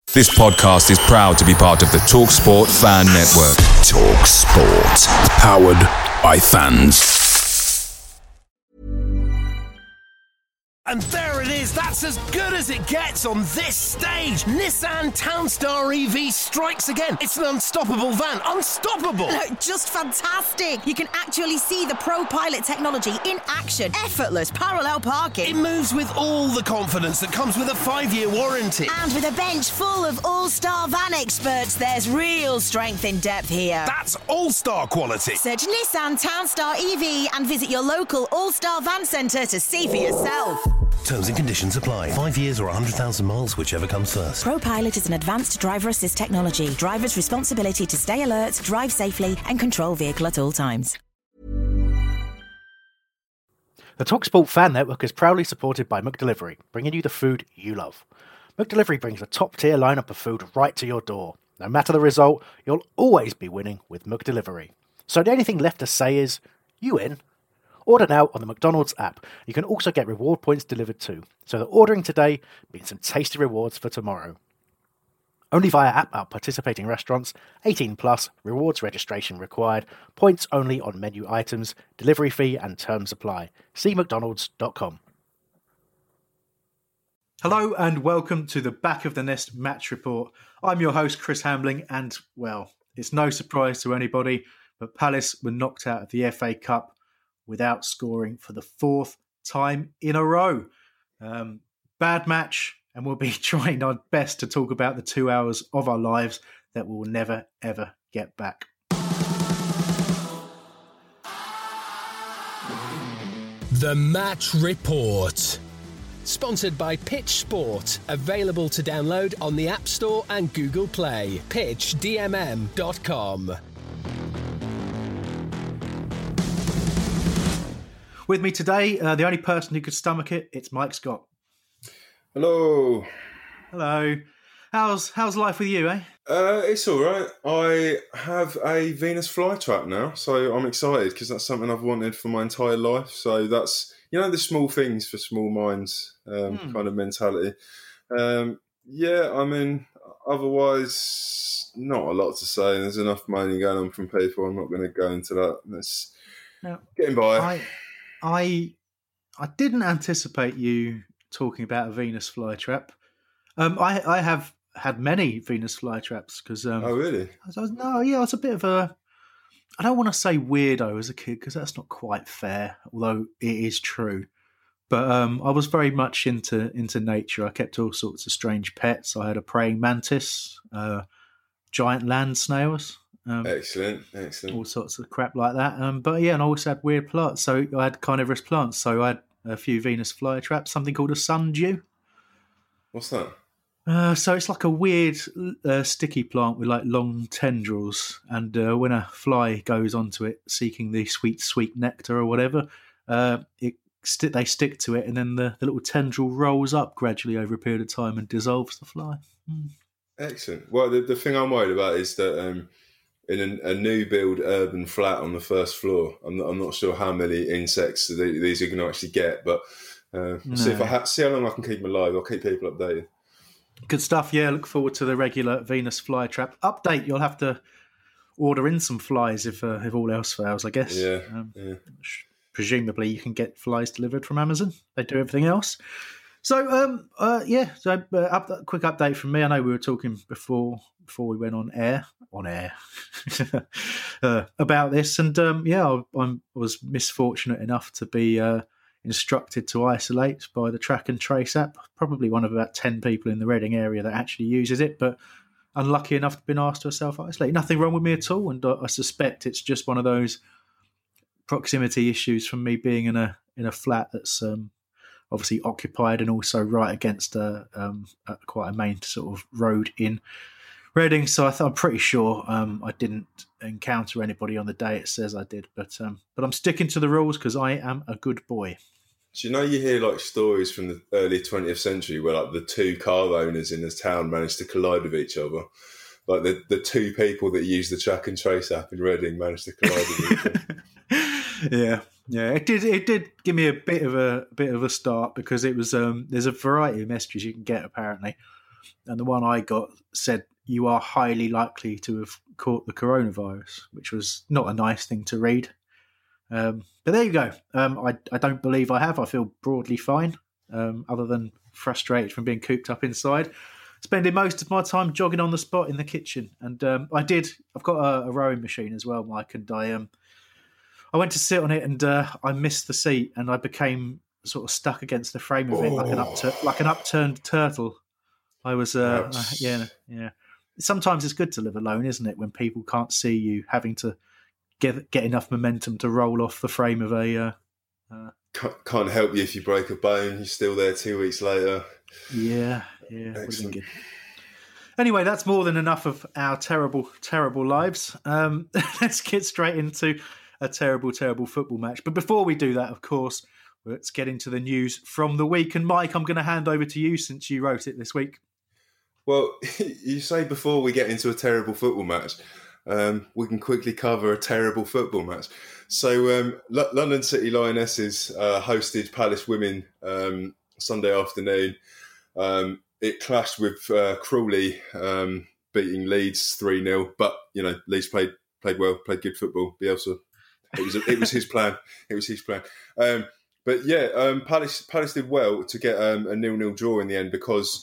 This podcast is proud to be part of the TalkSport Fan Network. TalkSport. Powered by fans. And there it is, that's as good as it gets on this stage. Nissan Townstar EV strikes again. It's an unstoppable van, unstoppable. Just fantastic. You can actually see the ProPilot technology in action. Effortless parallel parking. It moves with all the confidence that comes with a 5-year warranty. And with a bench full of all-star van experts, there's real strength in depth here. That's all-star quality. Search Nissan Townstar EV and visit your local all-star van centre to see for yourself. Terms and conditions apply. 5 years or 100,000 miles, whichever comes first. ProPilot is an advanced driver assist technology. Driver's responsibility to stay alert, drive safely, and control vehicle at all times. The TalkSport Fan Network is proudly supported by McDelivery, bringing you the food you love. McDelivery brings a top-tier lineup of food right to your door. No matter the result, you'll always be winning with McDelivery. So the only thing left to say is, you in? Order now on the McDonald's app. You can also get reward points delivered too, so that ordering today means some tasty rewards for tomorrow. Only via app at participating restaurants, 18 plus, rewards registration required, points only on menu items, delivery fee and terms apply. See mcdonalds.com. Hello and welcome to the Back of the Nest match report. I'm your host Chris Hambling and, well, it's no surprise to anybody, but Palace were knocked out of the FA Cup without scoring for the fourth time in a row. Bad match, and we'll be trying our best to talk about the 2 hours of our lives that we'll never, ever get back. The Match Report. Sponsored by Pitch Sport. Available to download on the App Store and Google Play. pitchdmm.com. With me today, the only person who could stomach it, it's Mike Scott. Hello. Hello. How's life with you, eh? It's all right. I have a Venus flytrap now, so I'm excited because that's something I've wanted for my entire life. So that's, the small things for small minds kind of mentality. Otherwise, not a lot to say. There's enough moaning going on from people. I'm not going to go into that. That's getting by. I didn't anticipate you talking about a Venus flytrap. I have had many Venus flytraps because. Oh really? I was a bit of a. I don't want to say weirdo as a kid because that's not quite fair, although it is true. But I was very much into nature. I kept all sorts of strange pets. I had a praying mantis, giant land snails. Excellent. All sorts of crap like that. And I also had weird plants. So I had carnivorous plants. So I had a few Venus flytraps, something called a sundew. What's that? So it's like a weird sticky plant with like long tendrils. And when a fly goes onto it seeking the sweet, sweet nectar or whatever, they stick to it and then the little tendril rolls up gradually over a period of time and dissolves the fly. Excellent. Well, the thing I'm worried about is that in a new build urban flat on the first floor, I'm not sure how many insects these are going to actually get, but see how long I can keep them alive. I'll keep people updated. Good stuff. Yeah, look forward to the regular Venus flytrap update. You'll have to order in some flies if all else fails, I guess. Yeah. Presumably, you can get flies delivered from Amazon. They do everything else. So, quick update from me. I know we were talking before we went on air about this, and I was misfortunate enough to be instructed to isolate by the Track and Trace app. Probably one of about 10 people in the Reading area that actually uses it, but unlucky enough to have been asked to self-isolate. Nothing wrong with me at all, and I suspect it's just one of those proximity issues from me being in a flat that's obviously occupied and also right against quite a main sort of road in Reading. So I'm pretty sure I didn't encounter anybody on the day it says I did, but I'm sticking to the rules because I am a good boy. Do you know you hear like stories from the early 20th century where like the two car owners in this town managed to collide with each other? Like the two people that use the Track and Trace app in Reading managed to collide with each other. Yeah. It did give me a bit of a start because it was there's a variety of messages you can get apparently. and the one I got said, "You are highly likely to have caught the coronavirus," which was not a nice thing to read. But there you go. I don't believe I have. I feel broadly fine, other than frustrated from being cooped up inside, spending most of my time jogging on the spot in the kitchen. And I've got a rowing machine as well, Mike, and I went to sit on it and I missed the seat and I became sort of stuck against the frame of it like an upturned turtle. I was, yeah. Sometimes it's good to live alone, isn't it? When people can't see you, having to get enough momentum to roll off the frame of a. Can't help you if you break a bone. You're still there 2 weeks later. Yeah. Excellent. Good. Anyway, that's more than enough of our terrible, terrible lives. Let's get straight into a terrible, terrible football match. But before we do that, of course, let's get into the news from the week. And Mike, I'm going to hand over to you since you wrote it this week. Well, you say before we get into a terrible football match, we can quickly cover a terrible football match. So London City Lionesses hosted Palace Women Sunday afternoon. It clashed with Crawley beating Leeds 3-0. But, Leeds played well, played good football. Bielsa, it was his plan. It was his plan. But yeah, Palace did well to get a 0-0 draw in the end because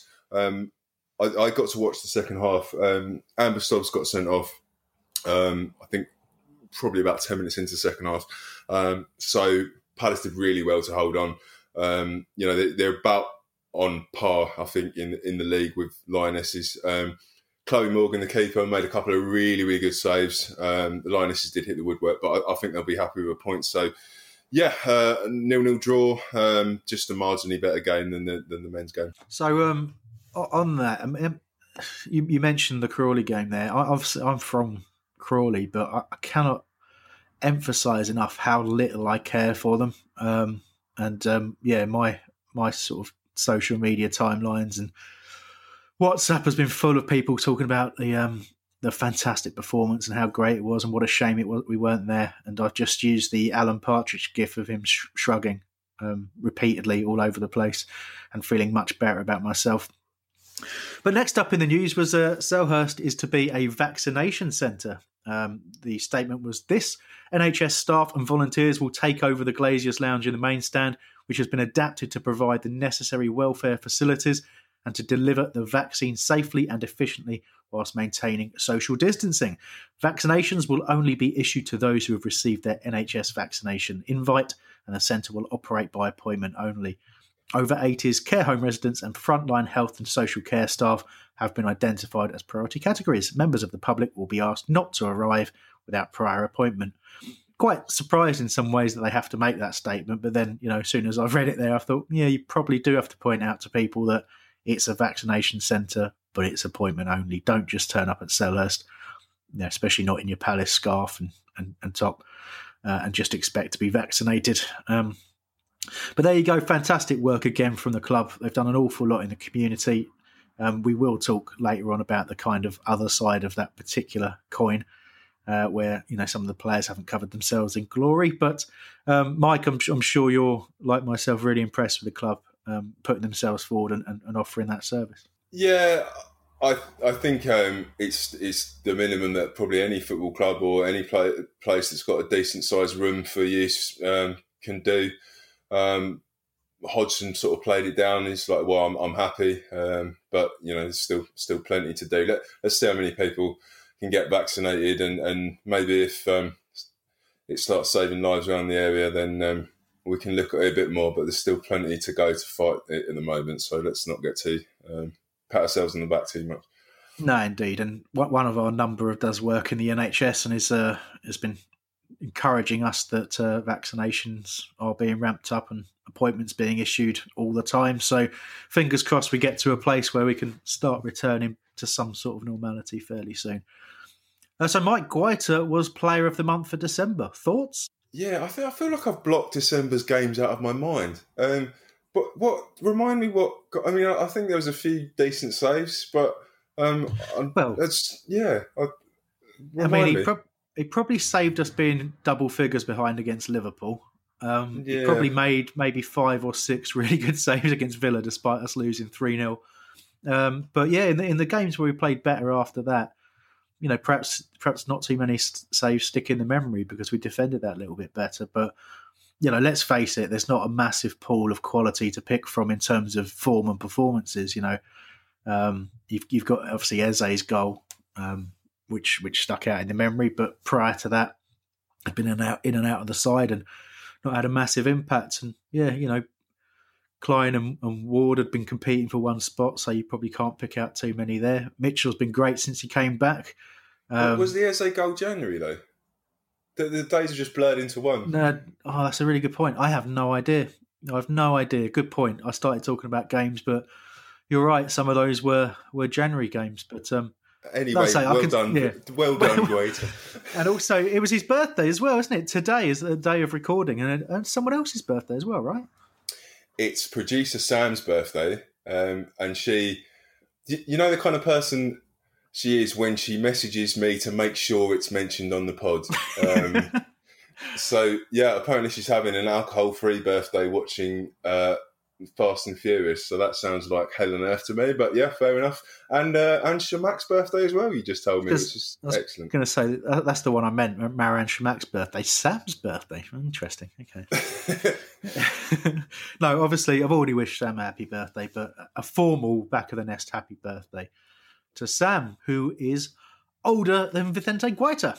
I got to watch the second half. Amber Stobbs got sent off, I think probably about 10 minutes into the second half. So Palace did really well to hold on. They're about on par, I think, in the league with Lionesses. Chloe Morgan, the keeper, made a couple of really, really good saves. The Lionesses did hit the woodwork, but I think they'll be happy with a point. So, yeah, 0-0 draw, just a marginally better game than the men's game. So, on that, you mentioned the Crawley game there. I'm from Crawley, but I cannot emphasise enough how little I care for them. My sort of social media timelines and WhatsApp has been full of people talking about the fantastic performance and how great it was and what a shame it was we weren't there. And I've just used the Alan Partridge gif of him shrugging repeatedly all over the place and feeling much better about myself. But next up in the news was Selhurst is to be a vaccination centre. The statement was this: NHS staff and volunteers will take over the Glaziers Lounge in the main stand, which has been adapted to provide the necessary welfare facilities and to deliver the vaccine safely and efficiently whilst maintaining social distancing. Vaccinations will only be issued to those who have received their NHS vaccination invite, and the centre will operate by appointment only. Over 80s, care home residents and frontline health and social care staff have been identified as priority categories. Members of the public will be asked not to arrive without prior appointment. Quite surprised in some ways that they have to make that statement, but then, as soon as I've read it there, I thought, yeah, you probably do have to point out to people that it's a vaccination centre, but it's appointment only. Don't just turn up at Selhurst, especially not in your Palace scarf and top, and just expect to be vaccinated. But there you go, fantastic work again from the club. They've done an awful lot in the community. We will talk later on about the kind of other side of that particular coin, where some of the players haven't covered themselves in glory. But Mike, I'm sure you're, like myself, really impressed with the club putting themselves forward and offering that service. Yeah, I think it's the minimum that probably any football club or any place that's got a decent sized room for use can do. Hodgson sort of played it down. He's like, well, I'm happy, but there's still plenty to do. Let's see how many people can get vaccinated, and maybe if it starts saving lives around the area, then we can look at it a bit more. But there's still plenty to go to fight it at the moment. So let's not get too pat ourselves on the back too much. No, indeed. And one of our number does work in the NHS and has been encouraging us that vaccinations are being ramped up and appointments being issued all the time. So fingers crossed we get to a place where we can start returning to some sort of normality fairly soon. So Mike Guaita was player of the month for December. Thoughts? Yeah, I feel like I've blocked December's games out of my mind. But remind me what? I mean, I think there was a few decent saves, but he probably saved us being double figures behind against Liverpool. He probably made maybe 5 or 6 really good saves against Villa, despite us losing 3-0. But yeah, in the games where we played better after that, perhaps not too many saves stick in the memory because we defended that a little bit better. But let's face it, there's not a massive pool of quality to pick from in terms of form and performances. You've got obviously Eze's goal, which stuck out in the memory, but prior to that, had been in and out of the side and not had a massive impact. And Klein and Ward had been competing for one spot, so you probably can't pick out too many there. Mitchell's been great since he came back. Was the Eze goal January though? The days are just blurred into one. No, that's a really good point. I have no idea. Good point. I started talking about games, but you're right. Some of those were January games. But anyway, done. Yeah. Well done, Guaita. And also, it was his birthday as well, isn't it? Today is the day of recording, and someone else's birthday as well, right? It's producer Sam's birthday, and she, the kind of person she is when she messages me to make sure it's mentioned on the pod. So, yeah, apparently she's having an alcohol-free birthday watching Fast and Furious. So that sounds like hell on earth to me. But, yeah, fair enough. And Shamak's birthday as well, you just told me, which is excellent. I was going to say, that's the one I meant, Marouane Chamak's birthday. Sam's birthday. Interesting. Okay. No, obviously, I've already wished Sam a happy birthday, but a formal back of the nest happy birthday to Sam, who is older than Vicente Guaita.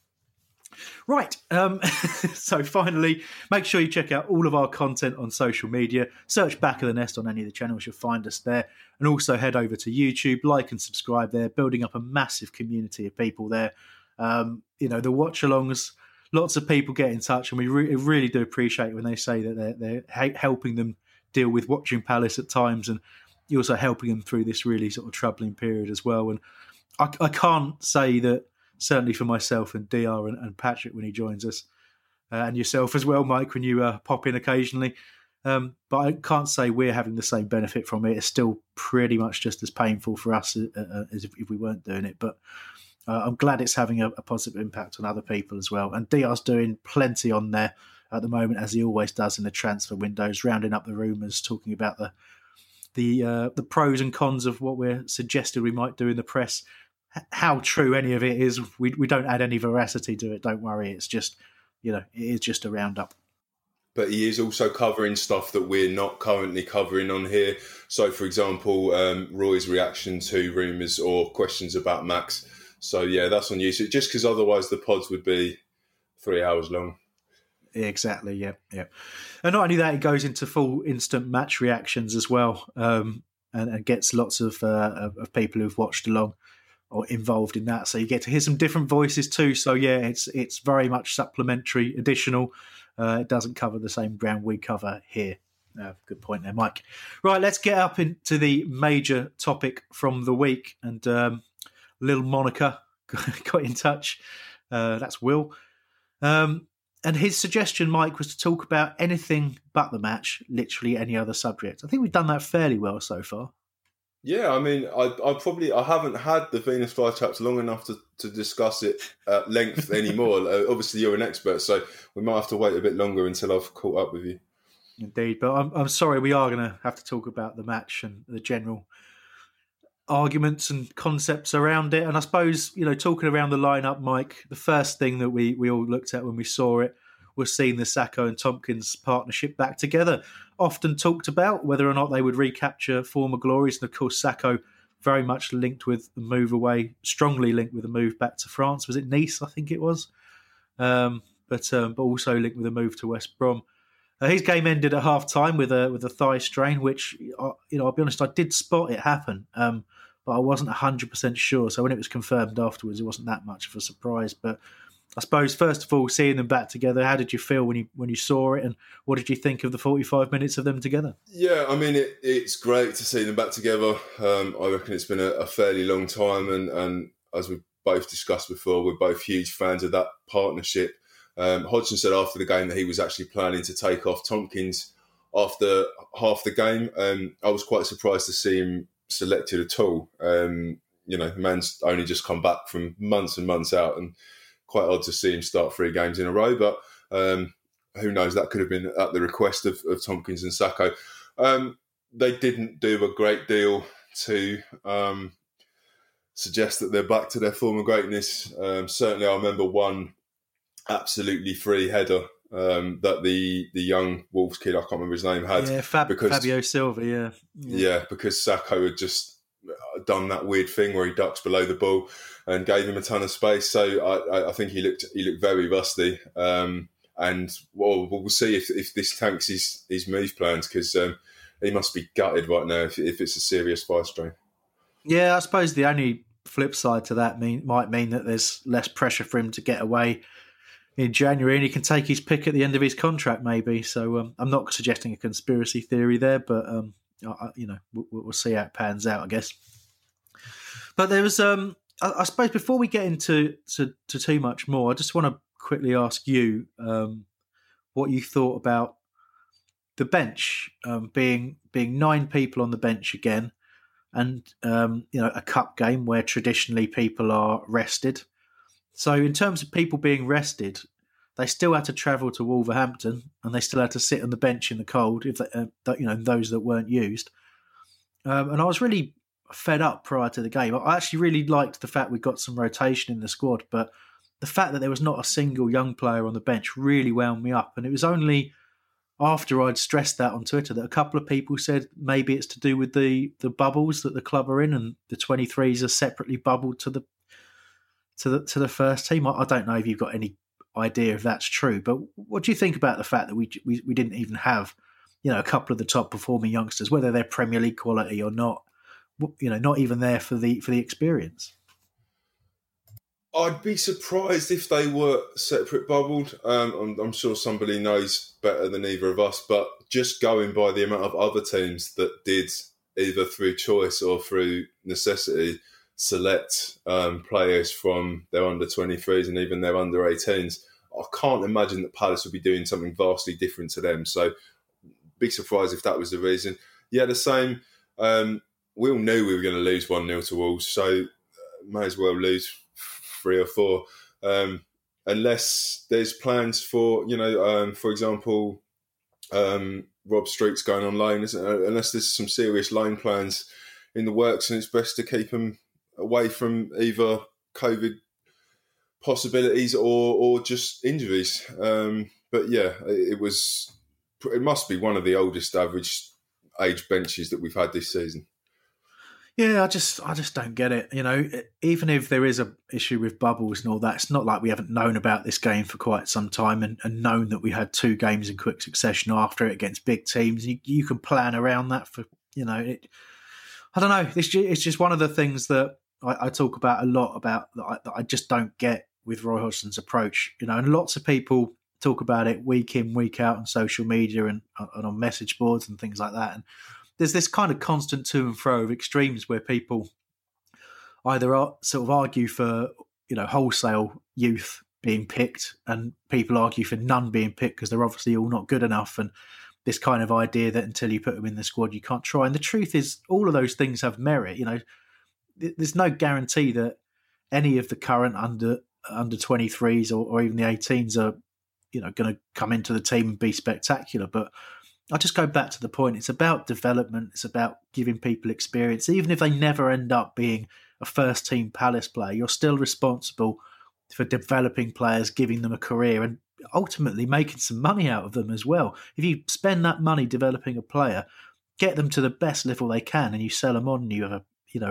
Right, so finally, make sure you check out all of our content on social media. Search Back of the Nest on any of the channels, you'll find us there. And also head over to YouTube, like and subscribe there, building up a massive community of people there. The watch-alongs, lots of people get in touch, and we really do appreciate it when they say that they're helping them deal with Watching Palace at times, and you're also helping them through this really sort of troubling period as well. And I can't say that, certainly for myself and DR and Patrick when he joins us, and yourself as well, Mike, when you pop in occasionally. But I can't say we're having the same benefit from it. It's still pretty much just as painful for us as if we weren't doing it. But I'm glad it's having a positive impact on other people as well. And DR's doing plenty on there at the moment, as he always does in the transfer windows, rounding up the rumours, talking about the pros and cons of what we're suggested we might do in the press. How true any of it is, we don't add any veracity to it. Don't worry. It's just, it is just a roundup. But he is also covering stuff that we're not currently covering on here. So, for example, Roy's reaction to rumours or questions about Max. So, yeah, that's on YouTube. Just because otherwise the pods would be 3 hours long. Exactly, yeah. And not only that, it goes into full instant match reactions as well, and gets lots of people who've watched along or involved in that, so you get to hear some different voices too. So yeah, it's very much supplementary, additional. It doesn't cover the same ground we cover here. Good point there, Mike. Right, let's get up into the major topic from the week. And little Monica got in touch. That's Will. And his suggestion, Mike, was to talk about anything but the match, literally any other subject. I think we've done that fairly well so far. Yeah, I mean, I haven't had the Venus flytraps long enough to discuss it at length anymore. Obviously, you're an expert, so we might have to wait a bit longer until I've caught up with you. Indeed, but I'm sorry, we are going to have to talk about the match and the general arguments and concepts around it. And I suppose, talking around the lineup, Mike, the first thing that we all looked at when we saw it was seeing the Sakho and Tompkins partnership back together. Often talked about whether or not they would recapture former glories. And of course, Sakho very much linked with the move away, strongly linked with the move back to France. Was it Nice? I think it was. But also linked with a move to West Brom. His game ended at half time with a thigh strain, which, I'll be honest, I did spot it happen. But I wasn't 100% sure. So when it was confirmed afterwards, it wasn't that much of a surprise. But I suppose, first of all, seeing them back together, how did you feel when you saw it, and what did you think of the 45 minutes of them together? Yeah, I mean, it's great to see them back together. I reckon it's been a fairly long time, and as we've both discussed before, we're both huge fans of that partnership. Hodgson said after the game that he was actually planning to take off Tompkins after half the game. I was quite surprised to see him selected at all. Man's only just come back from months and months out, and quite odd to see him start 3 games in a row, but who knows, that could have been at the request of Tompkins and Sakho. They didn't do a great deal to suggest that they're back to their former greatness. Certainly, I remember one absolutely free header that the young Wolves kid, I can't remember his name, had. Yeah, Fabio Silva, yeah. Because Sacco had just done that weird thing where he ducks below the ball and gave him a ton of space. So I think he looked very rusty. And we'll see if this tanks his move plans, because he must be gutted right now if it's a serious thigh strain. Yeah, I suppose the only flip side to that might mean that there's less pressure for him to get away in January, and he can take his pick at the end of his contract, maybe. So I'm not suggesting a conspiracy theory there, but we'll see how it pans out, I guess. But there was, I suppose, before we get into too much more, I just want to quickly ask you what you thought about the bench being 9 people on the bench again, and a cup game where traditionally people are rested. So in terms of people being rested, they still had to travel to Wolverhampton, and they still had to sit on the bench in the cold, if those that weren't used. And I was really fed up prior to the game. I actually really liked the fact we got some rotation in the squad, but the fact that there was not a single young player on the bench really wound me up. And it was only after I'd stressed that on Twitter that a couple of people said maybe it's to do with the bubbles that the club are in, and the 23s are separately bubbled to the first team. I don't know if you've got any idea if that's true, but what do you think about the fact that we didn't even have a couple of the top performing youngsters, whether they're Premier League quality or not, not even there for the experience? I'd be surprised if they were separate bubbled. I'm sure somebody knows better than either of us, but just going by the amount of other teams that did, either through choice or through necessity, select players from their under-23s and even their under-18s, I can't imagine that Palace would be doing something vastly different to them. So big surprise if that was the reason. Yeah, the same. We all knew we were going to lose 1-0 to Wolves, so may as well lose 3 or 4. Unless there's plans for, for example, Rob Street's going on loan, unless there's some serious loan plans in the works, and it's best to keep them away from either COVID possibilities or just injuries. But yeah, it must be one of the oldest average age benches that we've had this season. Yeah, I just don't get it. Even if there is an issue with bubbles and all that, it's not like we haven't known about this game for quite some time and known that we had 2 games in quick succession after it against big teams. You can plan around that for, I don't know. It's just one of the things that I talk about a lot about that I just don't get with Roy Hodgson's approach. And lots of people talk about it week in, week out on social media and on message boards and things like that. And there's this kind of constant to and fro of extremes where people either sort of argue for, wholesale youth being picked, and people argue for none being picked because they're obviously all not good enough. And this kind of idea that until you put them in the squad, you can't try. And the truth is, all of those things have merit. There's no guarantee that any of the current under 23s or even the 18s are, going to come into the team and be spectacular. But I just go back to the point. It's about development. It's about giving people experience. Even if they never end up being a first-team Palace player, you're still responsible for developing players, giving them a career, and ultimately making some money out of them as well. If you spend that money developing a player, get them to the best level they can, and you sell them on, and you have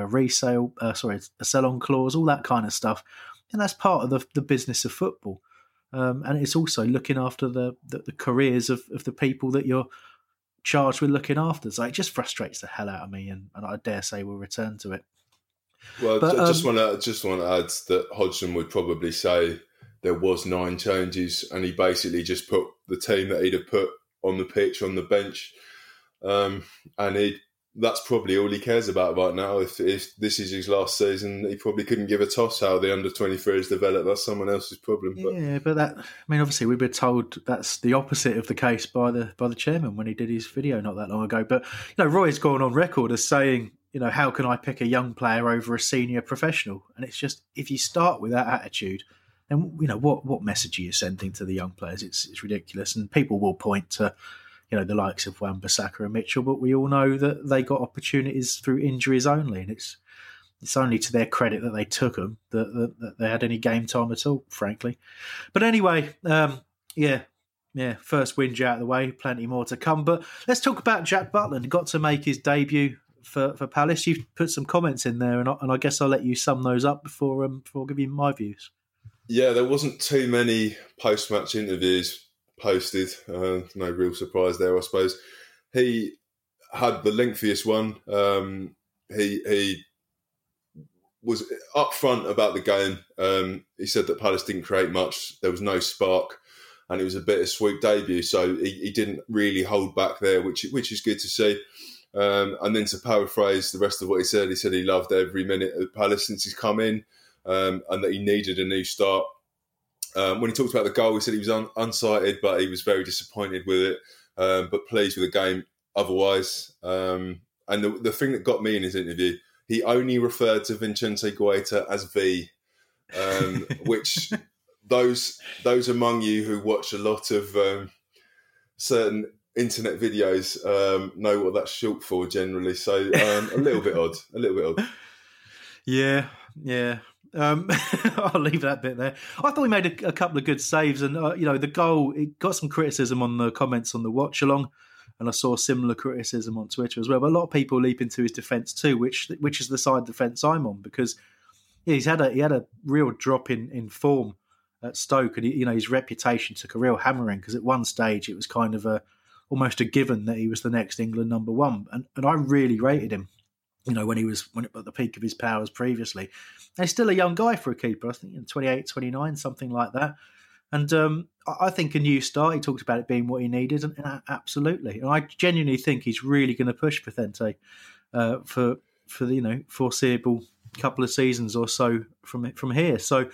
a sell-on clause, all that kind of stuff, and that's part of the business of football. And it's also looking after the careers of the people that you're charged with looking after. So it just frustrates the hell out of me, and I dare say we'll return to it. Well, I just want to add that Hodgson would probably say there was 9 changes, and he basically just put the team that he'd have put on the pitch, on the bench, and that's probably all he cares about right now. If this is his last season, he probably couldn't give a toss how the under-23s develop. That's someone else's problem. But. Yeah, but obviously we were told that's the opposite of the case by the chairman when he did his video not that long ago. But Roy's gone on record as saying, how can I pick a young player over a senior professional? And it's just, if you start with that attitude, then what message are you sending to the young players? It's ridiculous, and people will point to the likes of Wan-Bissaka and Mitchell, but we all know that they got opportunities through injuries only, and it's only to their credit that they took them, that they had any game time at all, frankly. But anyway, first whinge out of the way, plenty more to come. But let's talk about Jack Butland. Got to make his debut for Palace. You've put some comments in there, and I guess I'll let you sum those up before giving you my views. Yeah, there wasn't too many post-match interviews posted. No real surprise there, I suppose. He had the lengthiest one. He was upfront about the game. He said that Palace didn't create much. There was no spark, and it was a bittersweet debut. So he didn't really hold back there, which is good to see. And then to paraphrase the rest of what he said he loved every minute at Palace since he's come in, and that he needed a new start. When he talked about the goal, he said he was unsighted, but he was very disappointed with it, but pleased with the game otherwise. And the thing that got me in his interview, he only referred to Vincente Guaita as V, which those among you who watch a lot of certain internet videos know what that's short for generally. So a little bit odd. Yeah. I'll leave that bit there. I thought he made a couple of good saves, and the goal, it got some criticism on the comments on the watch along. And I saw similar criticism on Twitter as well. But a lot of people leap into his defence too, which is the side defence I'm on, because he had a real drop in form at Stoke, and his reputation took a real hammering, because at one stage it was kind of almost a given that he was the next England number one, and I really rated him. When he was at the peak of his powers previously. And he's still a young guy for a keeper. I think 28, 29, something like that. And I think a new start, he talked about it being what he needed, and absolutely. And I genuinely think he's really going to push Vicente for the foreseeable couple of seasons or so from here. So,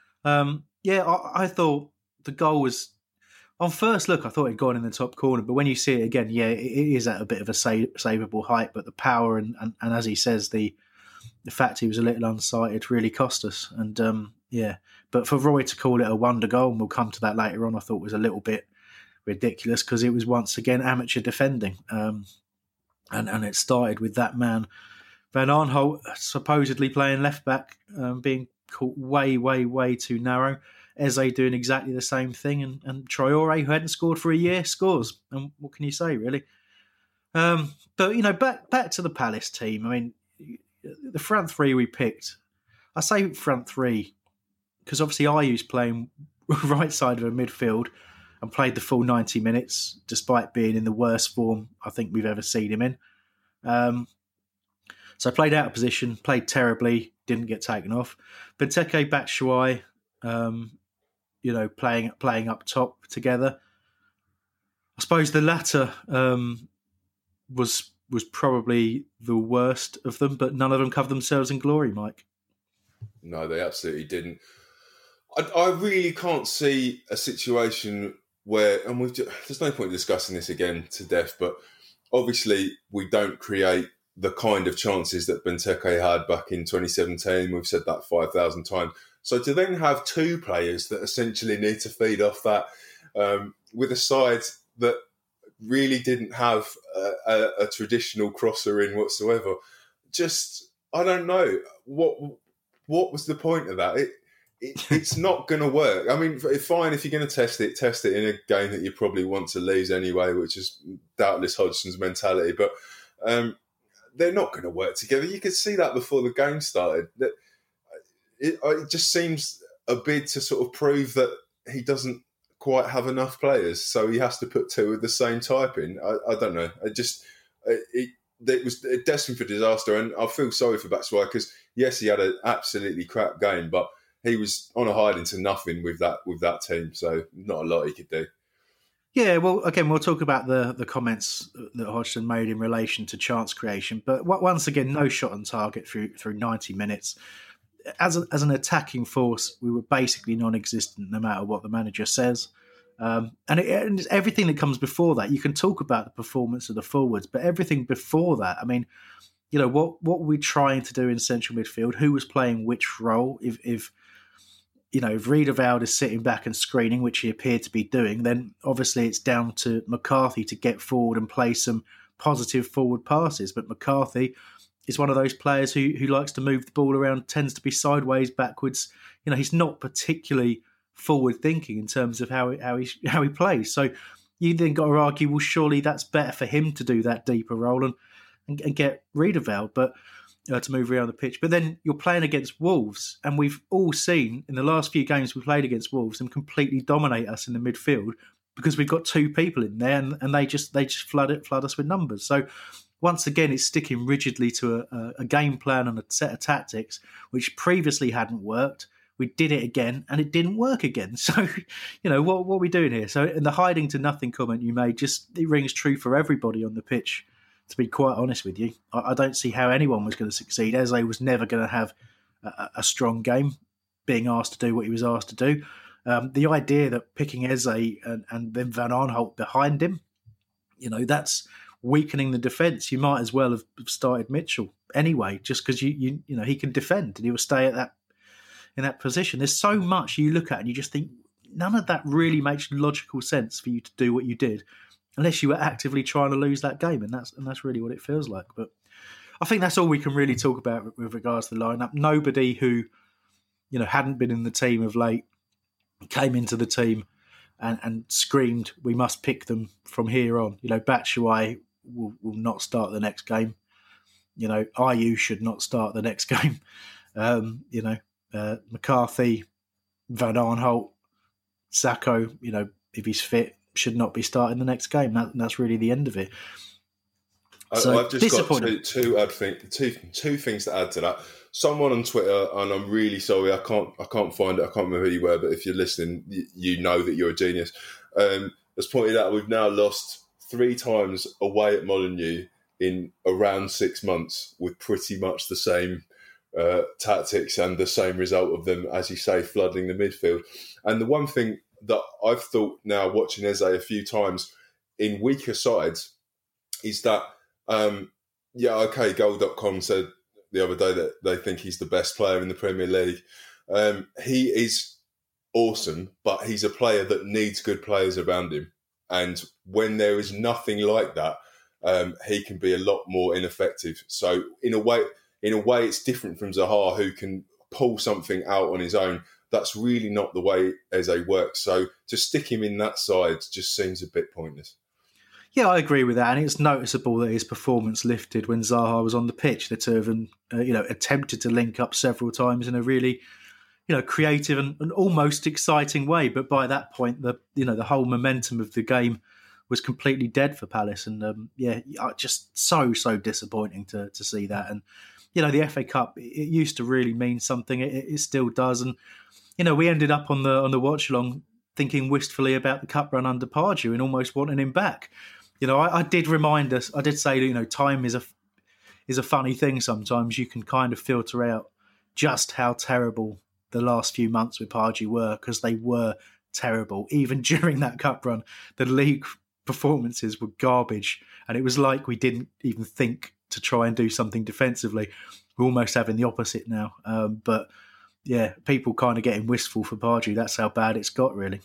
I thought the goal was, on first look, I thought it'd gone in the top corner, but when you see it again, it is at a bit of a savable height, but the power and as he says, the fact he was a little unsighted really cost us. And but for Roy to call it a wonder goal, and we'll come to that later on, I thought was a little bit ridiculous, because it was once again amateur defending. And it started with that man, Van Aanholt, supposedly playing left back, being caught way, way, way too narrow. Eze doing exactly the same thing, and Traore, who hadn't scored for a year, scores. And what can you say, really? But back to the Palace team. I mean, the front three we picked. I say front three because obviously Ayew's playing right side of a midfield and played the full 90 minutes, despite being in the worst form I think we've ever seen him in. So played out of position, played terribly, didn't get taken off. Benteke, Batshuayi, playing up top together. I suppose the latter was probably the worst of them, but none of them covered themselves in glory, Mike. No, they absolutely didn't. I really can't see a situation where, and there's no point discussing this again to death, but obviously we don't create the kind of chances that Benteke had back in 2017. We've said that 5,000 times. So to then have two players that essentially need to feed off that, with a side that really didn't have a traditional crosser in whatsoever, just, I don't know, what was the point of that? It's not going to work. I mean, fine, if you're going to test it in a game that you probably want to lose anyway, which is doubtless Hodgson's mentality, but they're not going to work together. You could see that before the game started. It just seems a bid to sort of prove that he doesn't quite have enough players, so he has to put two of the same type in. I don't know. It was destined for disaster, and I feel sorry for Batshuayi because yes, he had an absolutely crap game, but he was on a hiding to nothing with that team, so not a lot he could do. Yeah, well, again, we'll talk about the comments that Hodgson made in relation to chance creation, but once again, no shot on target through 90 minutes. As an attacking force, we were basically non-existent no matter what the manager says. And everything that comes before that, you can talk about the performance of the forwards, but everything before that, I mean, what were we trying to do in central midfield? Who was playing which role? If if Riedewald is sitting back and screening, which he appeared to be doing, then obviously it's down to McCarthy to get forward and play some positive forward passes. But McCarthy is one of those players who likes to move the ball around, tends to be sideways, backwards. He's not particularly forward thinking in terms of how he plays. So you then got to argue, well, surely that's better for him to do that deeper role and get Riedewald, but to move around the pitch. But then you're playing against Wolves, and we've all seen in the last few games we played against Wolves them completely dominate us in the midfield because we've got two people in there, and they just flood us with numbers. So once again, it's sticking rigidly to a game plan and a set of tactics which previously hadn't worked. We did it again, and it didn't work again. So, what are we doing here? So, in the hiding to nothing comment you made, it rings true for everybody on the pitch. To be quite honest with you, I don't see how anyone was going to succeed. Eze was never going to have a strong game, being asked to do what he was asked to do. The idea that picking Eze and then Van Aanholt behind him, that's weakening the defence. You might as well have started Mitchell anyway, just because he can defend and he will stay in that position. There's so much you look at and you just think none of that really makes logical sense for you to do what you did, unless you were actively trying to lose that game, and that's really what it feels like. But I think that's all we can really talk about with regards to the lineup. Nobody who hadn't been in the team of late came into the team and screamed, "We must pick them from here on." Batshuayi will not start the next game. Ayew should not start the next game. McCarthy, Van Aanholt, Sacco, if he's fit, should not be starting the next game. That's really the end of it. So, I've just got two things to add to that. Someone on Twitter, and I'm really sorry, I can't find it. I can't remember who you were, but if you're listening, you know that you're a genius. Has pointed out we've now lost 3 times away at Molineux in around 6 months with pretty much the same tactics and the same result of them, as you say, flooding the midfield. And the one thing that I've thought now, watching Eze a few times in weaker sides, is that, Goal.com said the other day that they think he's the best player in the Premier League. He is awesome, but he's a player that needs good players around him. And when there is nothing like that, he can be a lot more ineffective. So in a way, it's different from Zaha, who can pull something out on his own. That's really not the way Eze works. So to stick him in that side just seems a bit pointless. Yeah, I agree with that. And it's noticeable that his performance lifted when Zaha was on the pitch. The two of them, attempted to link up several times in a really, creative and almost exciting way. But by that point, the whole momentum of the game was completely dead for Palace. And just so disappointing to see that. And the FA Cup, it used to really mean something. It still does. And we ended up on the watch along thinking wistfully about the cup run under Pardew and almost wanting him back. I did remind us. I did say, time is a funny thing. Sometimes you can kind of filter out just how terrible the last few months with Pardew were, because they were terrible. Even during that cup run, the league performances were garbage, and it was like we didn't even think to try and do something defensively. We're almost having the opposite now. But yeah, people kind of getting wistful for Pardew. That's how bad it's got, really.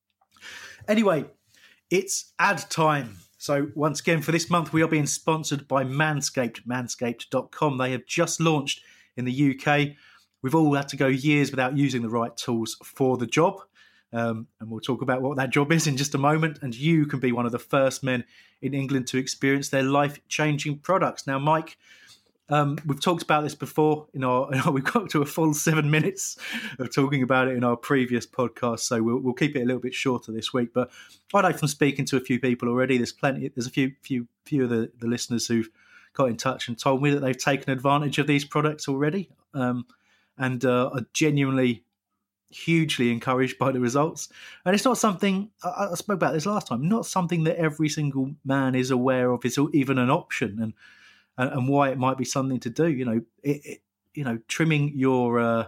Anyway, it's ad time. So once again, for this month, we are being sponsored by Manscaped, manscaped.com. They have just launched in the UK. We've all had to go years without using the right tools for the job. And we'll talk about what that job is in just a moment. And you can be one of the first men in England to experience their life-changing products. Now, Mike, we've talked about this before. We've got to a full 7 minutes of talking about it in our previous podcast, so we'll keep it a little bit shorter this week. But I know from speaking to a few people already, there's a few of the listeners who've got in touch and told me that they've taken advantage of these products already, and are genuinely hugely encouraged by the results. And it's not something, I spoke about this last time, not something that every single man is aware of is even an option, and why it might be something to do. Trimming your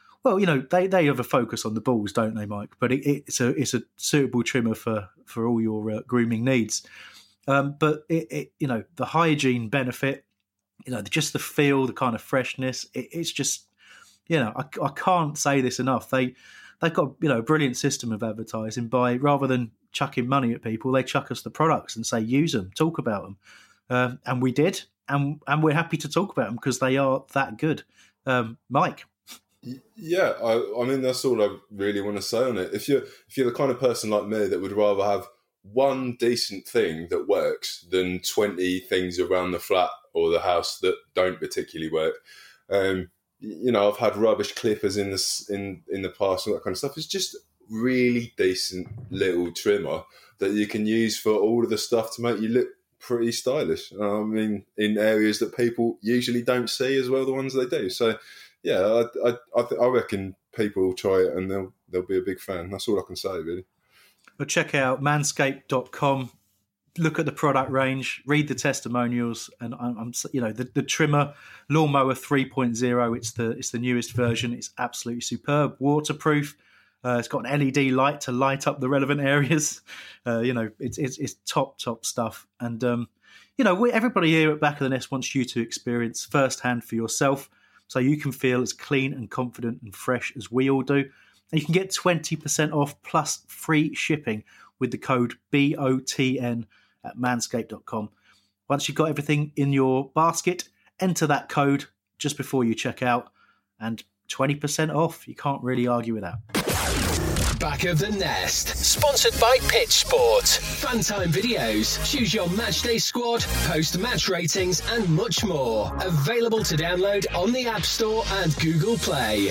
they have a focus on the balls, don't they, Mike? But it's a suitable trimmer for all your grooming needs. But the hygiene benefit, just the feel, the kind of freshness, it's just, I can't say this enough. They they've got a brilliant system of advertising. By rather than chucking money at people, they chuck us the products and say use them, talk about them, and we did, and we're happy to talk about them because they are that good. Mike. Yeah, I mean that's all I really want to say on it. If you're the kind of person like me that would rather have one decent thing that works than 20 things around the flat or the house that don't particularly work. I've had rubbish clippers in the past and that kind of stuff. It's just really decent little trimmer that you can use for all of the stuff to make you look pretty stylish. I mean, in areas that people usually don't see as well, the ones they do. So, yeah, I reckon people will try it and they'll be a big fan. That's all I can say, really. Well, check out manscaped.com. Look at the product range, read the testimonials, and the trimmer Lawnmower 3.0. It's the newest version. It's absolutely superb, waterproof. It's got an LED light to light up the relevant areas. It's top stuff. And everybody here at Back of the Nest wants you to experience firsthand for yourself, so you can feel as clean and confident and fresh as we all do. And you can get 20% off plus free shipping with the code BOTN at manscaped.com. Once you've got everything in your basket, enter that code just before you check out, and 20% off. You can't really argue with that. Back of the Nest, sponsored by Pitch Sport. Funtime videos, choose your matchday squad, post match ratings, and much more. Available to download on the App Store and Google Play.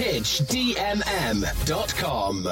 PitchDMM.com.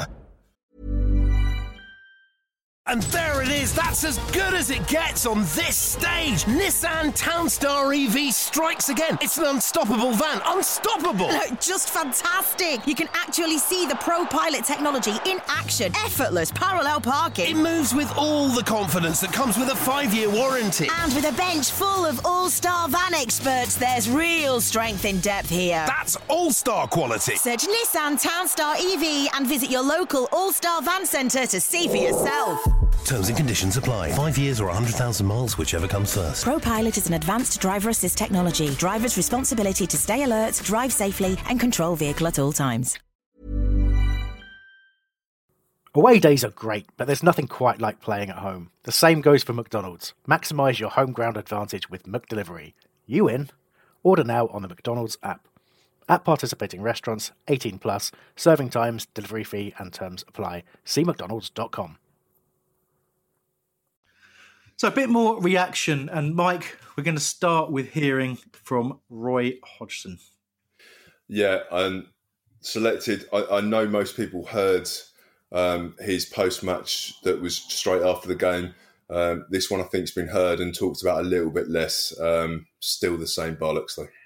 And there it is, that's as good as it gets on this stage. Nissan Townstar EV strikes again. It's an unstoppable van, unstoppable. Just fantastic. You can actually see the ProPilot technology in action. Effortless parallel parking. It moves with all the confidence that comes with a 5-year warranty. And with a bench full of all-star van experts, there's real strength in depth here. That's all-star quality. Search Nissan Townstar EV and visit your local all-star van centre to see for yourself. Terms and conditions apply. 5 years or 100,000 miles, whichever comes first. ProPilot is an advanced driver assist technology. Driver's responsibility to stay alert, drive safely, and control vehicle at all times. Away days are great, but there's nothing quite like playing at home. The same goes for McDonald's. Maximise your home ground advantage with McDelivery. You in? Order now on the McDonald's app. At participating restaurants, 18 plus, serving times, delivery fee and terms apply. See mcdonalds.com. So a bit more reaction, and Mike, we're going to start with hearing from Roy Hodgson. Yeah, selected. I know most people heard his post-match that was straight after the game. This one I think's been heard and talked about a little bit less. Still the same bollocks though.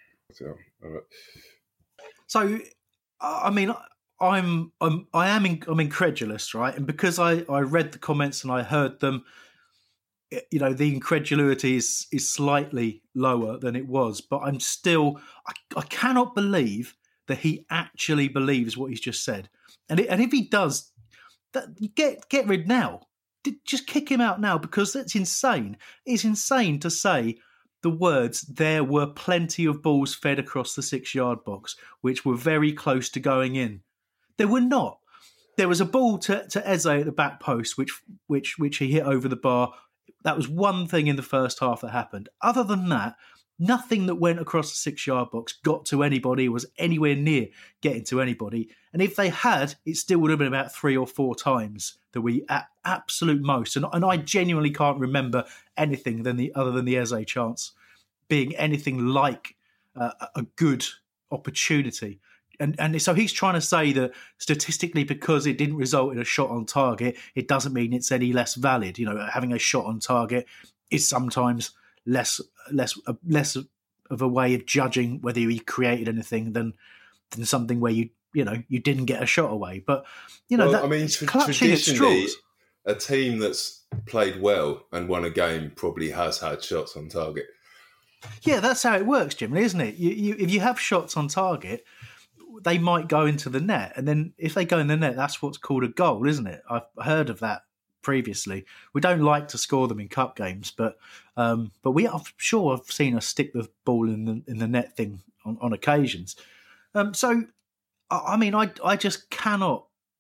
So, I mean, I'm incredulous, right? And because I read the comments and I heard them, the incredulity is slightly lower than it was, but I'm still, I cannot believe that he actually believes what he's just said. And if he does, get rid now. Just kick him out now, because that's insane. It's insane to say the words, "There were plenty of balls fed across the 6-yard box, which were very close to going in." There were not. There was a ball to Eze at the back post, which he hit over the bar. That was one thing in the first half that happened. Other than that, nothing that went across the 6-yard box got to anybody, was anywhere near getting to anybody. And if they had, it still would have been about 3 or 4 times that we at absolute most. And I genuinely can't remember anything other than the Eze chance being anything like a good opportunity. And so he's trying to say that statistically, because it didn't result in a shot on target, it doesn't mean it's any less valid. Having a shot on target is sometimes less of a way of judging whether you created anything than something where you didn't get a shot away. But traditionally, a team that's played well and won a game probably has had shots on target. Yeah, that's how it works, generally, isn't it? If you have shots on target, they might go into the net, and then if they go in the net, that's what's called a goal, isn't it? I've heard of that previously. We don't like to score them in cup games, but I'm sure I've seen us stick the ball in the net thing on occasions. So I mean, I just cannot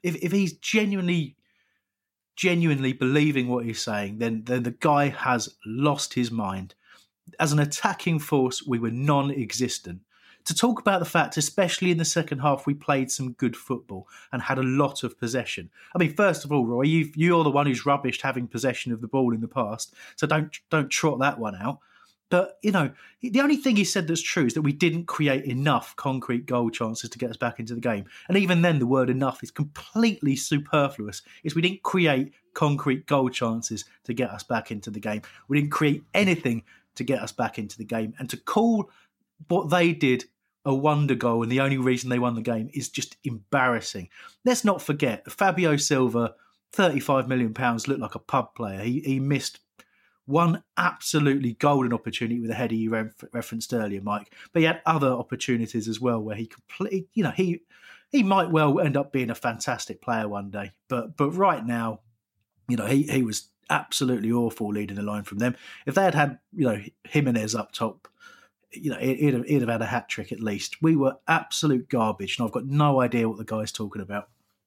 if he's genuinely believing what he's saying, then the guy has lost his mind. As an attacking force, we were non-existent. To talk about the fact, especially in the second half, we played some good football and had a lot of possession. I mean, first of all, Roy, you're the one who's rubbished having possession of the ball in the past, so don't trot that one out. But, you know, the only thing he said that's true is that we didn't create enough concrete goal chances to get us back into the game. And even then, the word enough is completely superfluous. We didn't create concrete goal chances to get us back into the game. We didn't create anything to get us back into the game. And to call what they did a wonder goal and the only reason they won the game is just embarrassing. Let's not forget, Fabio Silva, £35 million, looked like a pub player. He missed one absolutely golden opportunity with a header you referenced earlier, Mike. But he had other opportunities as well where he completely, you know, he might well end up being a fantastic player one day. But right now, you know, he was absolutely awful leading the line from them. If they had, you know, Jimenez up top, you know, he'd have had a hat trick at least. We were absolute garbage, and I've got no idea what the guy's talking about.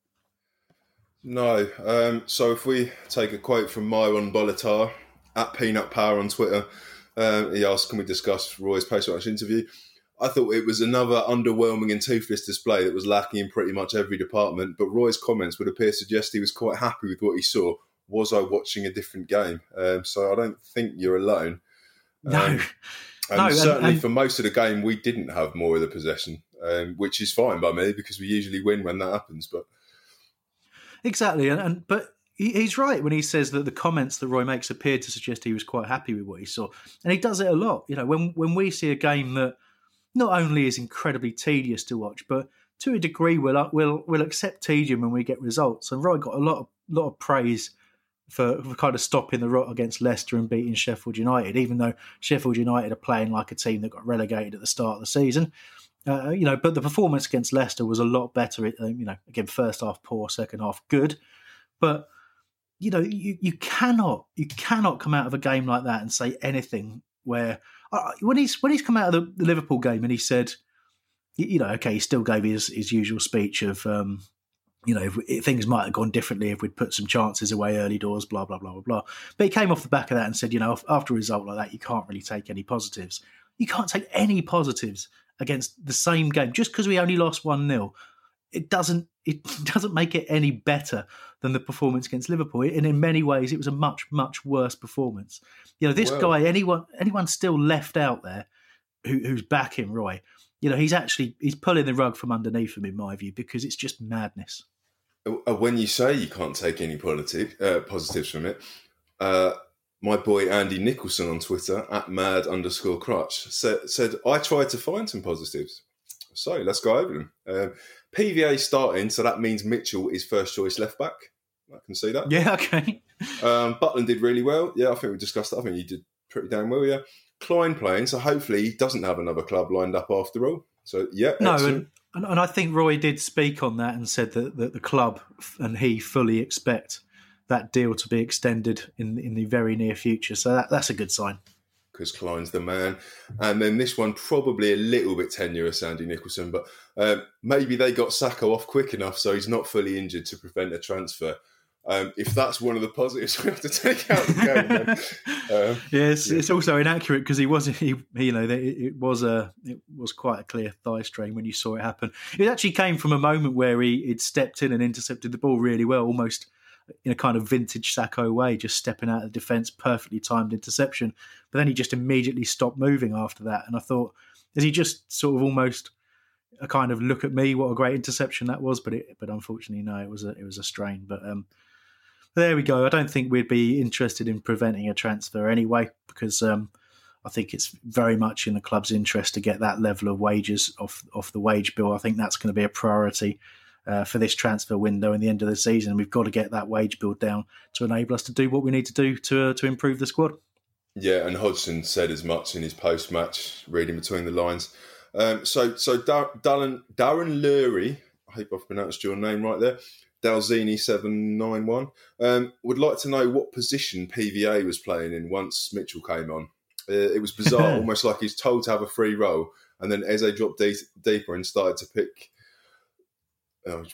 No. So if we take a quote from Myron Bolitar at Peanut Power on Twitter, he asked, "Can we discuss Roy's post-match interview?" I thought it was another underwhelming and toothless display that was lacking in pretty much every department. But Roy's comments would appear to suggest he was quite happy with what he saw. Was I watching a different game? So I don't think you're alone. No. And certainly for most of the game, we didn't have more of the possession, which is fine by me because we usually win when that happens. But exactly, but he's right when he says that the comments that Roy makes appeared to suggest he was quite happy with what he saw, and he does it a lot. You know, when we see a game that not only is incredibly tedious to watch, but to a degree we'll accept tedium when we get results. And Roy got a lot of praise for kind of stopping the rot against Leicester and beating Sheffield United, even though Sheffield United are playing like a team that got relegated at the start of the season. You know, but the performance against Leicester was a lot better. You know, again, first half poor, second half good. But, you know, you cannot come out of a game like that and say anything where when he's come out of the Liverpool game and he said, you know, okay, he still gave his usual speech of, you know, if things might have gone differently if we'd put some chances away early doors, blah, blah, blah, blah, blah. But he came off the back of that and said, you know, after a result like that, you can't really take any positives. You can't take any positives against the same game. Just because we only lost 1-0, it doesn't make it any better than the performance against Liverpool. And in many ways, it was a much, much worse performance. You know, this guy, anyone still left out there who's backing Roy, you know, he's pulling the rug from underneath him, in my view, because it's just madness. When you say you can't take any positives from it, my boy Andy Nicholson on Twitter, at @mad_crutch, said, I tried to find some positives. So let's go over them. PVA starting, so that means Mitchell is first choice left back. I can see that. Yeah, okay. Butland did really well. Yeah, I think we discussed that. I think he did pretty damn well, yeah. Klein playing, so hopefully he doesn't have another club lined up after all. So, yeah, excellent. No, and I think Roy did speak on that and said that the club and he fully expect that deal to be extended in the very near future. So that's a good sign. Because Klein's the man. And then this one, probably a little bit tenuous, Andy Nicholson, but maybe they got Sacco off quick enough so he's not fully injured to prevent a transfer. If that's one of the positives we have to take out of the game, then, it's also inaccurate because it was quite a clear thigh strain when you saw it happen. It actually came from a moment where he'd stepped in and intercepted the ball really well, almost in a kind of vintage Sacco way, just stepping out of the defence, perfectly timed interception. But then he just immediately stopped moving after that, and I thought, is he just sort of almost a kind of look at me, what a great interception that was? But unfortunately, no, it was a strain. But there we go. I don't think we'd be interested in preventing a transfer anyway, because I think it's very much in the club's interest to get that level of wages off the wage bill. I think that's going to be a priority for this transfer window in the end of the season. We've got to get that wage bill down to enable us to do what we need to do to improve the squad. Yeah, and Hodgson said as much in his post-match, reading between the lines. So Darren Lurie, I hope I've pronounced your name right there, Dalzini791, would like to know what position PVA was playing in once Mitchell came on. It was bizarre, almost like he's told to have a free role, and then Eze dropped deeper and started to pick...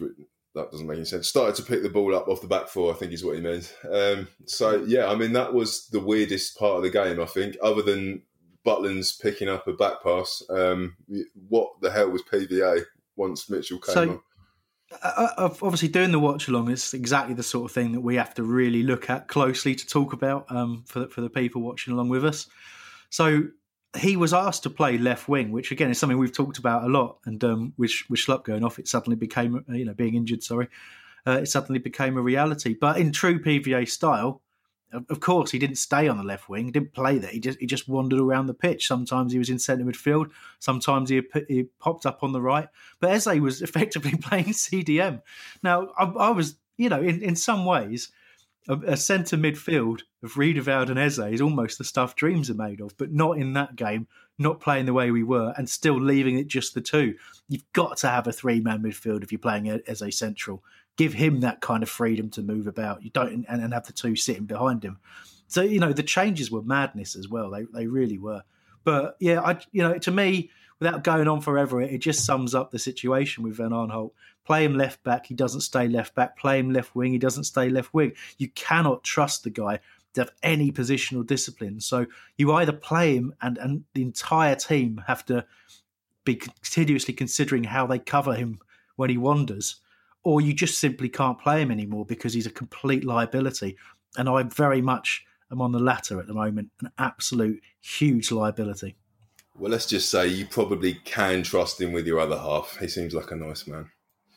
that doesn't make any sense. Started to pick the ball up off the back four, I think is what he meant. That was the weirdest part of the game, I think, other than Butland's picking up a back pass. What the hell was PVA once Mitchell came on? Obviously, doing the watch along is exactly the sort of thing that we have to really look at closely to talk about for the people watching along with us. So he was asked to play left wing, which again is something we've talked about a lot. And with Schlupp going off, it suddenly became, being injured. It suddenly became a reality. But in true PVA style, of course, he didn't stay on the left wing. He didn't play there. He just wandered around the pitch. Sometimes he was in centre midfield. Sometimes he popped up on the right. But Eze was effectively playing CDM. Now, I was, in some ways, a centre midfield of Riedewald and Eze is almost the stuff dreams are made of, but not in that game, not playing the way we were, and still leaving it just the two. You've got to have a three-man midfield if you're playing Eze central. Give him that kind of freedom to move about. You don't, and have the two sitting behind him. So the changes were madness as well. They really were. But yeah, to me, without going on forever, it just sums up the situation with Van Aanholt. Play him left back, he doesn't stay left back. Play him left wing, he doesn't stay left wing. You cannot trust the guy to have any positional discipline. So you either play him, and the entire team have to be continuously considering how they cover him when he wanders, or you just simply can't play him anymore because he's a complete liability. And I very much am on the latter at the moment, an absolute huge liability. Well, let's just say you probably can trust him with your other half. He seems like a nice man.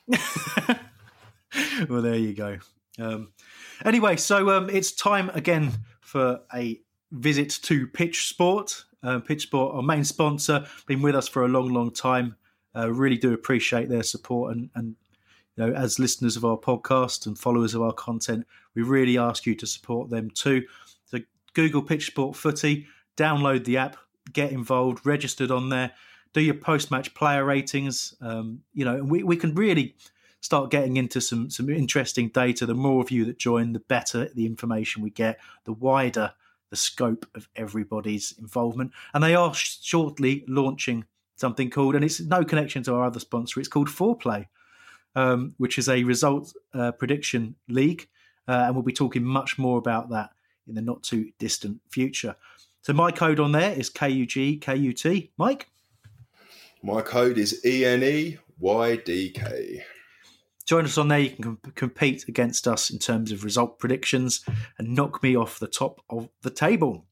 Well, there you go. Anyway, so it's time again for a visit to Pitch Sport. Pitch Sport, our main sponsor, been with us for a long, long time. Really do appreciate their support, and as listeners of our podcast and followers of our content, we really ask you to support them too. So Google Pitch Sport Footy, download the app, get involved, registered on there, do your post-match player ratings. We can really start getting into some interesting data. The more of you that join, the better the information we get, the wider the scope of everybody's involvement. And they are shortly launching something called, and it's no connection to our other sponsor, it's called Foreplay, which is a result prediction league. And we'll be talking much more about that in the not too distant future. So my code on there is KUGKUT. Mike? My code is ENEYDK. Join us on there. You can compete against us in terms of result predictions and knock me off the top of the table.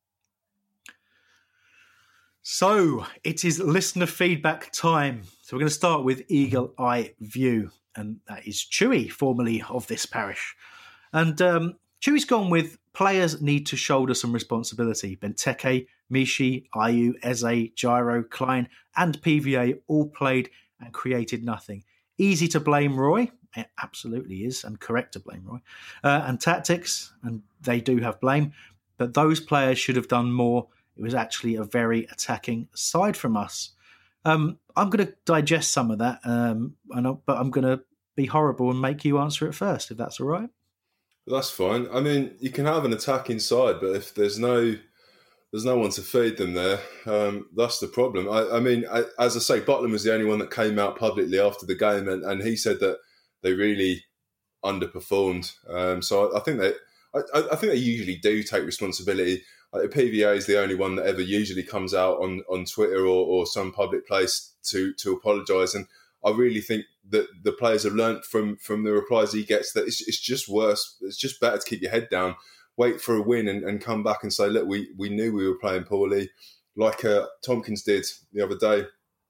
So it is listener feedback time. So we're going to start with Eagle Eye View, and that is Chewy, formerly of this parish. And Chewy's gone with players need to shoulder some responsibility. Benteke, Mishi, Ayew, Eze, Gyro, Klein and PVA all played and created nothing. Easy to blame Roy. It absolutely is, and correct to blame Roy. And tactics, and they do have blame. But those players should have done more. It was actually a very attacking side from us. I'm going to digest some of that, but I'm going to be horrible and make you answer it first, if that's all right. That's fine. I mean, you can have an attacking side, but if there's no one to feed them there, that's the problem. I mean, as I say, Butland was the only one that came out publicly after the game, and he said that they really underperformed. So I think they usually do take responsibility. PVA is the only one that ever usually comes out on Twitter or some public place to apologise. And I really think that the players have learnt from the replies he gets that it's just worse. It's just better to keep your head down, wait for a win and come back and say, look, we knew we were playing poorly, like Tompkins did the other day.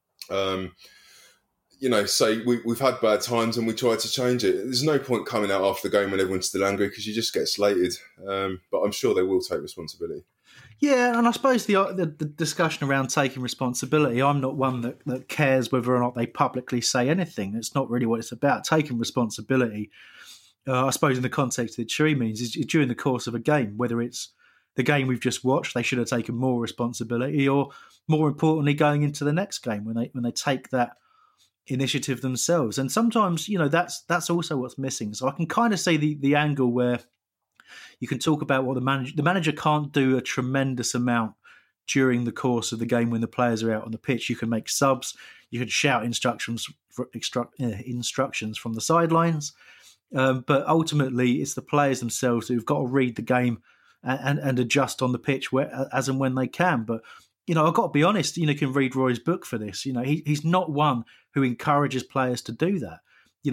Say we've had bad times and we tried to change it. There's no point coming out after the game when everyone's still angry because you just get slated. But I'm sure they will take responsibility. Yeah, and I suppose the discussion around taking responsibility, I'm not one that cares whether or not they publicly say anything. It's not really what it's about. Taking responsibility, I suppose in the context that Chewy means, is during the course of a game, whether it's the game we've just watched, they should have taken more responsibility, or more importantly, going into the next game when they take that initiative themselves. And sometimes, that's also what's missing. So I can kind of see the angle where you can talk about what the manager can't do a tremendous amount during the course of the game when the players are out on the pitch. You can make subs, you could shout instructions from the sidelines. But ultimately, it's the players themselves who've got to read the game and adjust on the pitch as and when they can. But, I've got to be honest, you can read Roy's book for this. He's not one who encourages players to do that.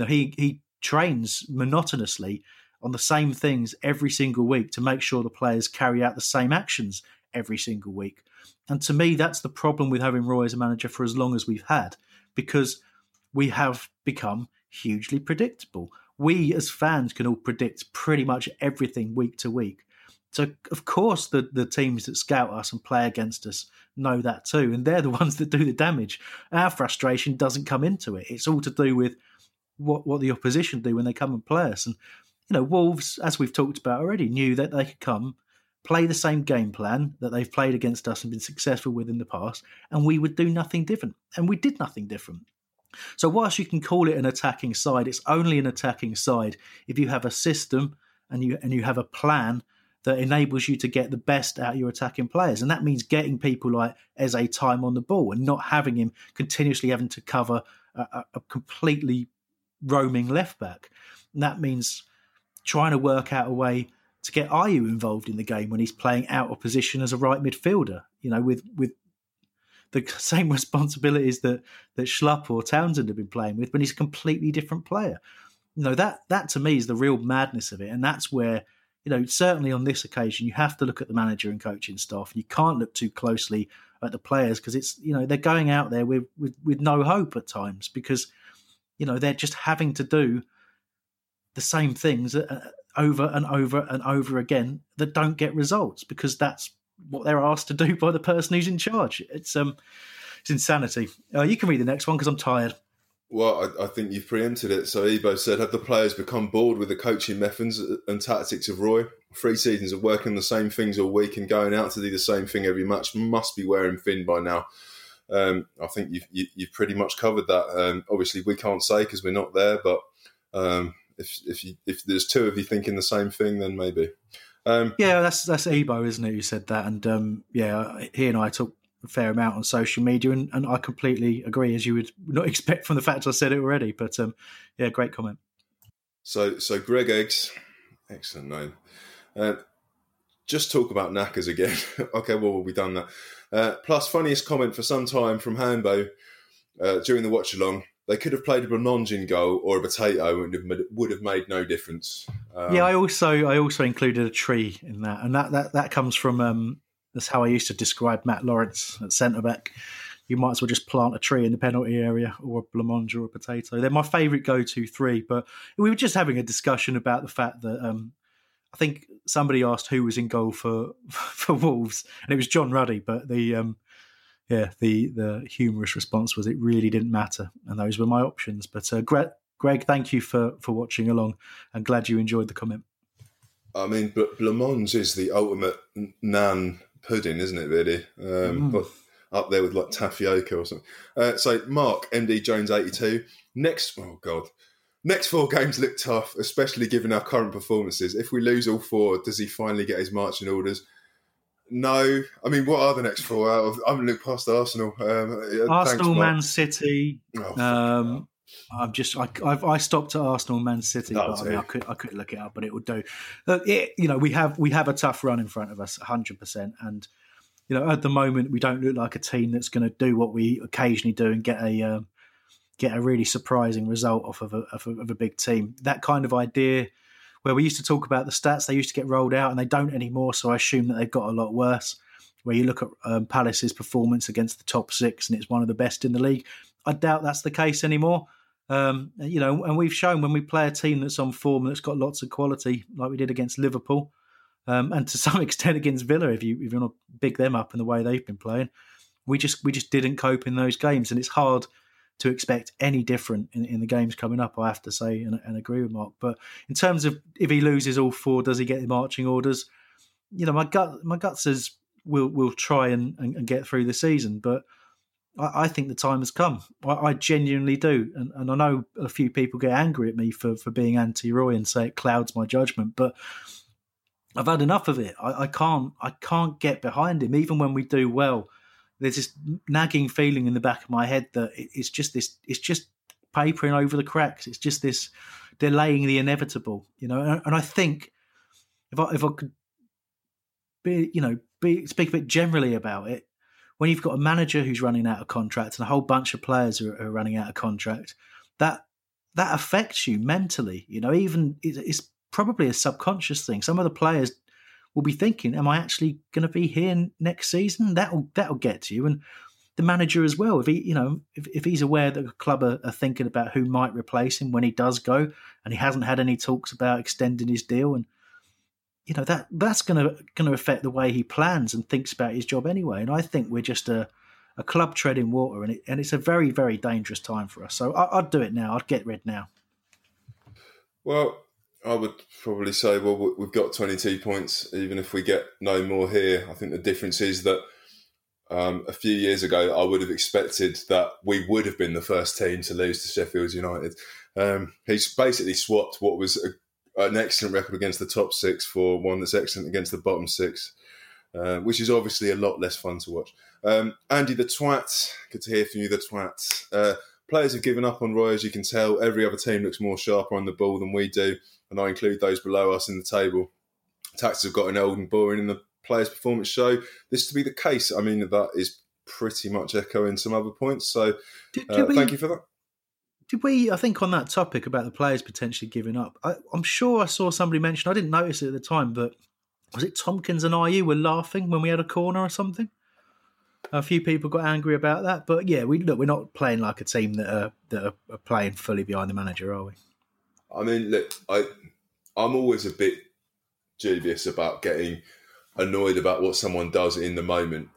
He trains monotonously on the same things every single week to make sure the players carry out the same actions every single week. And to me, that's the problem with having Roy as a manager for as long as we've had, because we have become hugely predictable. We as fans can all predict pretty much everything week to week. So, of course, the teams that scout us and play against us know that too, and they're the ones that do the damage. Our frustration doesn't come into it. It's all to do with what the opposition do when they come and play us. And, Wolves, as we've talked about already, knew that they could come, play the same game plan that they've played against us and been successful with in the past, and we would do nothing different. And we did nothing different. So whilst you can call it an attacking side, it's only an attacking side if you have a system and you have a plan that enables you to get the best out of your attacking players. And that means getting people like Eze time on the ball and not having him continuously having to cover a completely roaming left back. And that means trying to work out a way to get Ayew involved in the game when he's playing out of position as a right midfielder, with the same responsibilities that Schlupp or Townsend have been playing with, but he's a completely different player. That to me is the real madness of it. And that's where, certainly on this occasion, you have to look at the manager and coaching staff. You can't look too closely at the players because it's, they're going out there with no hope at times because, they're just having to do the same things over and over and over again that don't get results because that's what they're asked to do by the person who's in charge. It's insanity. You can read the next one because I'm tired. Well, I think you've preempted it. So Ebo said, have the players become bored with the coaching methods and tactics of Roy? 3 seasons of working the same things all week and going out to do the same thing every match must be wearing thin by now. I think you've pretty much covered that. Obviously, we can't say because we're not there, but if there's 2 of you thinking the same thing, then maybe. Yeah, that's Ebo, isn't it, who said that? And he and I talk a fair amount on social media, and I completely agree, as you would not expect from the fact I said it already. But great comment. So Greg Eggs, excellent name. Just talk about knackers again. Okay, well, we've done that. Plus, funniest comment for some time from Hambo during the watch along. They could have played a Blancmange in goal or a Potato and it would have made no difference. I also included a tree in that, and that comes from that's how I used to describe Matt Lawrence at centre back. You might as well just plant a tree in the penalty area, or a Blancmange or a Potato. They're my favourite go-to 3. But we were just having a discussion about the fact that I think somebody asked who was in goal for Wolves, and it was John Ruddy. But the humorous response was it really didn't matter, and those were my options. But Greg, thank you for watching along. I'm glad you enjoyed the comment. I mean, Blancmange is the ultimate nan pudding, isn't it, really? But up there with like tapioca or something. So Mark, MD Jones 82. Next 4 games look tough, especially given our current performances. If we lose all 4, does he finally get his marching orders? No. I mean, what are the next 4 out of? I haven't looked past Arsenal. Arsenal, Man City. I stopped at Arsenal, Man City. But, I could look it up, but it would do. We have a tough run in front of us, 100%. And at the moment, we don't look like a team that's going to do what we occasionally do and get a really surprising result off of a big team. That kind of idea, where we used to talk about the stats, they used to get rolled out, and they don't anymore. So I assume that they've got a lot worse. Where you look at Palace's performance against the top 6, and it's one of the best in the league. I doubt that's the case anymore. And we've shown when we play a team that's on form, that's got lots of quality, like we did against Liverpool, and to some extent against Villa, if you want to big them up in the way they've been playing, we just didn't cope in those games, and it's hard to expect any different in the games coming up, I have to say, and agree with Mark. But in terms of if he loses all 4, does he get the marching orders? My gut says we'll try and get through the season, but I think the time has come. I genuinely do. And I know a few people get angry at me for being anti-Roy and say it clouds my judgment, but I've had enough of it. I can't get behind him. Even when we do well, there's this nagging feeling in the back of my head that it's just papering over the cracks. It's just this delaying the inevitable, you know. And I think if I could speak a bit generally about it, when you've got a manager who's running out of contract and a whole bunch of players are running out of contract, that affects you mentally. You know, even it's probably a subconscious thing. Some of the players will be thinking, "Am I actually going to be here next season?" That'll get to you, and the manager as well. If he's aware that the club are thinking about who might replace him when he does go, and he hasn't had any talks about extending his deal, and you know that's going to affect the way he plans and thinks about his job anyway. And I think we're just a club treading water, and it's a very, very dangerous time for us. So I'd do it now. I'd get rid now. Well, I would probably say, well, we've got 22 points, even if we get no more here. I think the difference is that a few years ago, I would have expected that we would have been the first team to lose to Sheffield United. He's basically swapped what was an excellent record against the top six for one that's excellent against the bottom six, which is obviously a lot less fun to watch. Andy the Twat, good to hear from you, the Twat. Players have given up on Roy, as you can tell. Every other team looks more sharper on the ball than we do, and I include those below us in the table. Tactics have gotten old and boring in the players' performance show this to be the case. I mean, that is pretty much echoing some other points, so thank you for that. Did we, I think on that topic about the players potentially giving up, I'm sure I saw somebody mention, I didn't notice it at the time, but was it Tompkins and IU were laughing when we had a corner or something? A few people got angry about that, but yeah, we're not playing like a team that are playing fully behind the manager, are we? I mean, look, I'm always a bit dubious about getting annoyed about what someone does in the moment.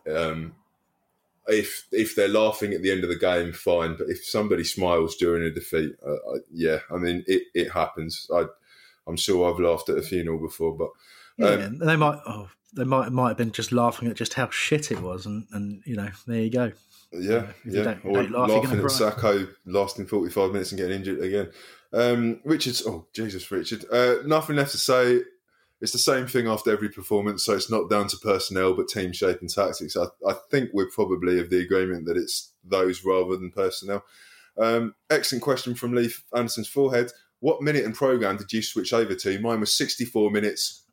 If they're laughing at the end of the game, fine. But if somebody smiles during a defeat, I mean, it happens. I'm sure I've laughed at a funeral before, but they might have been just laughing at just how shit it was, and you know, there you go. Yeah, or laughing at Sacco lasting 45 minutes and getting injured again. Richard, nothing left to say. It's the same thing after every performance, so it's not down to personnel, but team shape and tactics. I think we're probably of the agreement that it's those rather than personnel. Excellent question from Leif Anderson's forehead. What minute and programme did you switch over to? Mine was 64 minutes,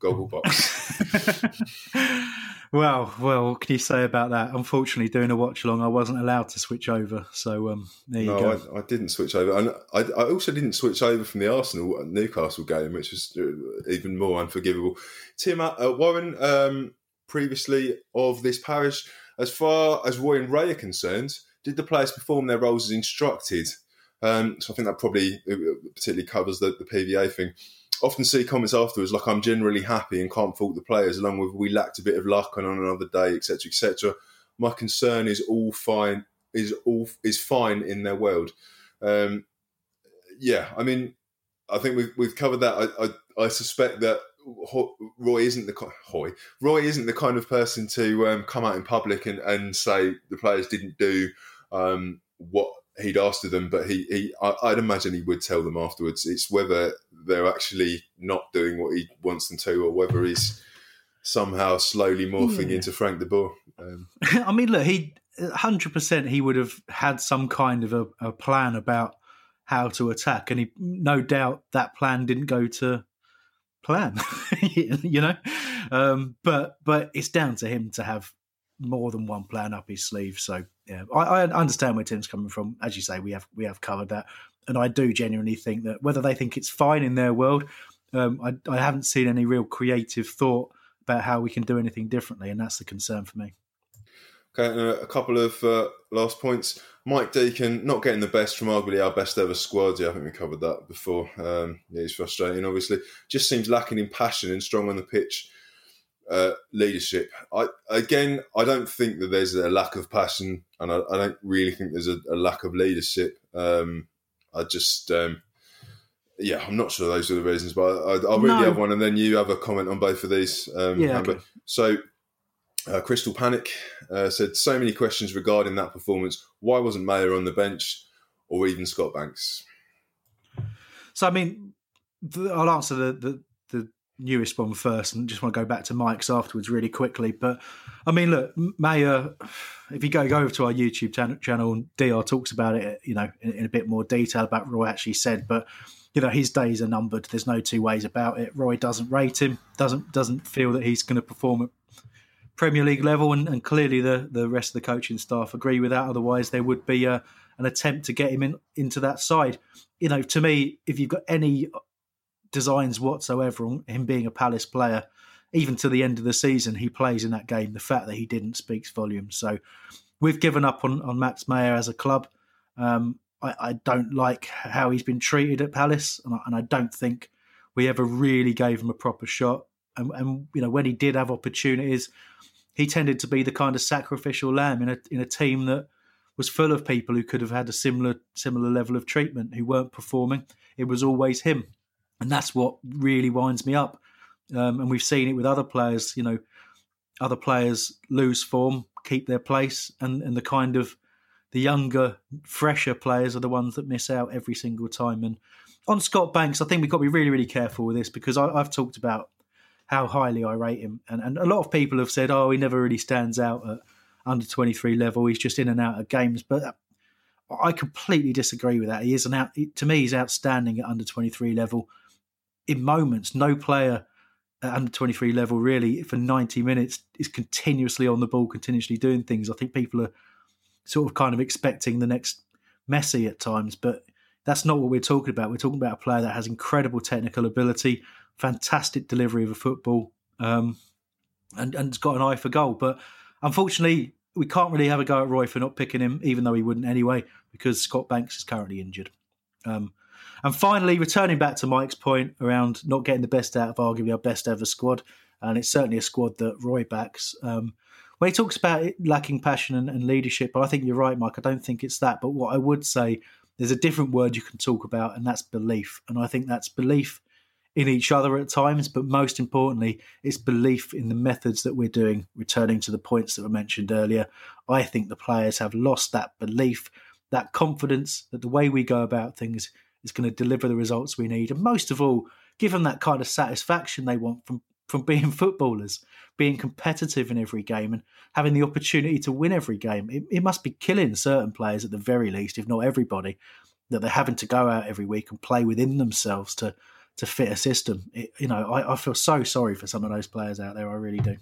Gogglebox. Well, what can you say about that? Unfortunately, doing a watch-along, I wasn't allowed to switch over. So there you go. I didn't switch over. And I also didn't switch over from the Arsenal-Newcastle game, which was even more unforgivable. Tim Warren, previously of this parish, as far as Roy and Ray are concerned, did the players perform their roles as instructed? So I think that probably particularly covers the PVA thing. Often see comments afterwards like I'm generally happy and can't fault the players, along with we lacked a bit of luck on another day, etc., etc. My concern is fine in their world. I mean, I think we've covered that. I suspect that Roy isn't the kind of person to come out in public and say the players didn't do what he'd asked of them, but I'd imagine he would tell them afterwards. It's whether they're actually not doing what he wants them to, or whether he's somehow slowly morphing into Frank de Boer. I mean, look, 100% he would have had some kind of a plan about how to attack, and no doubt that plan didn't go to plan, you know. But it's down to him to have more than one plan up his sleeve. So yeah, I understand where Tim's coming from. As you say, we have covered that, and I do genuinely think that whether they think it's fine in their world, I haven't seen any real creative thought about how we can do anything differently, and that's the concern for me. Okay, and a couple of last points. Mike Deacon not getting the best from arguably our best ever squad. Yeah, I think we covered that before. He's frustrating, obviously. Just seems lacking in passion and strong on the pitch. Leadership. I don't think that there's a lack of passion, and I don't really think there's a lack of leadership. I'm not sure those are the reasons, but I'll read the other one, and then you have a comment on both of these. Okay. So, Crystal Panic said, so many questions regarding that performance. Why wasn't Mayer on the bench, or even Scott Banks? So, I mean, I'll answer the newest one first, and just want to go back to Mike's afterwards really quickly. But I mean, look, Mayer, if you go over to our YouTube channel, DR talks about it, in a bit more detail about what Roy actually said. But his days are numbered. There's no two ways about it. Roy doesn't rate him, doesn't feel that he's going to perform at Premier League level, and clearly the rest of the coaching staff agree with that. Otherwise, there would be an attempt to get him into that side. To me, if you've got any designs whatsoever on him being a Palace player, even to the end of the season, he plays in that game. The fact that he didn't speaks volumes. So we've given up on Max Mayer as a club. I don't like how he's been treated at Palace, and I don't think we ever really gave him a proper shot. And when he did have opportunities, he tended to be the kind of sacrificial lamb in a team that was full of people who could have had a similar level of treatment, who weren't performing. It was always him. And that's what really winds me up. And we've seen it with other players. Other players lose form, keep their place, and the younger, fresher players are the ones that miss out every single time. And on Scott Banks, I think we've got to be really, really careful with this, because I've talked about how highly I rate him. And a lot of people have said, he never really stands out at under 23 level. He's just in and out of games. But I completely disagree with that. To me, he's outstanding at under 23 level. In moments, no player at under 23 level really for 90 minutes is continuously on the ball, continuously doing things. I think people are sort of kind of expecting the next Messi at times, but that's not what we're talking about. We're talking about a player that has incredible technical ability, fantastic delivery of a football, and has got an eye for goal. But unfortunately, we can't really have a go at Roy for not picking him, even though he wouldn't anyway, because Scott Banks is currently injured. And finally, returning back to Mike's point around not getting the best out of arguably our best ever squad, and it's certainly a squad that Roy backs. When he talks about it lacking passion and leadership, I think you're right, Mike. I don't think it's that. But what I would say, there's a different word you can talk about, and that's belief. And I think that's belief in each other at times, but most importantly, it's belief in the methods that we're doing, returning to the points that were mentioned earlier. I think the players have lost that belief, that confidence that the way we go about things is going to deliver the results we need. And most of all, give them that kind of satisfaction they want from being footballers, being competitive in every game and having the opportunity to win every game. It must be killing certain players at the very least, if not everybody, that they're having to go out every week and play within themselves to fit a system. I feel so sorry for some of those players out there. I really do.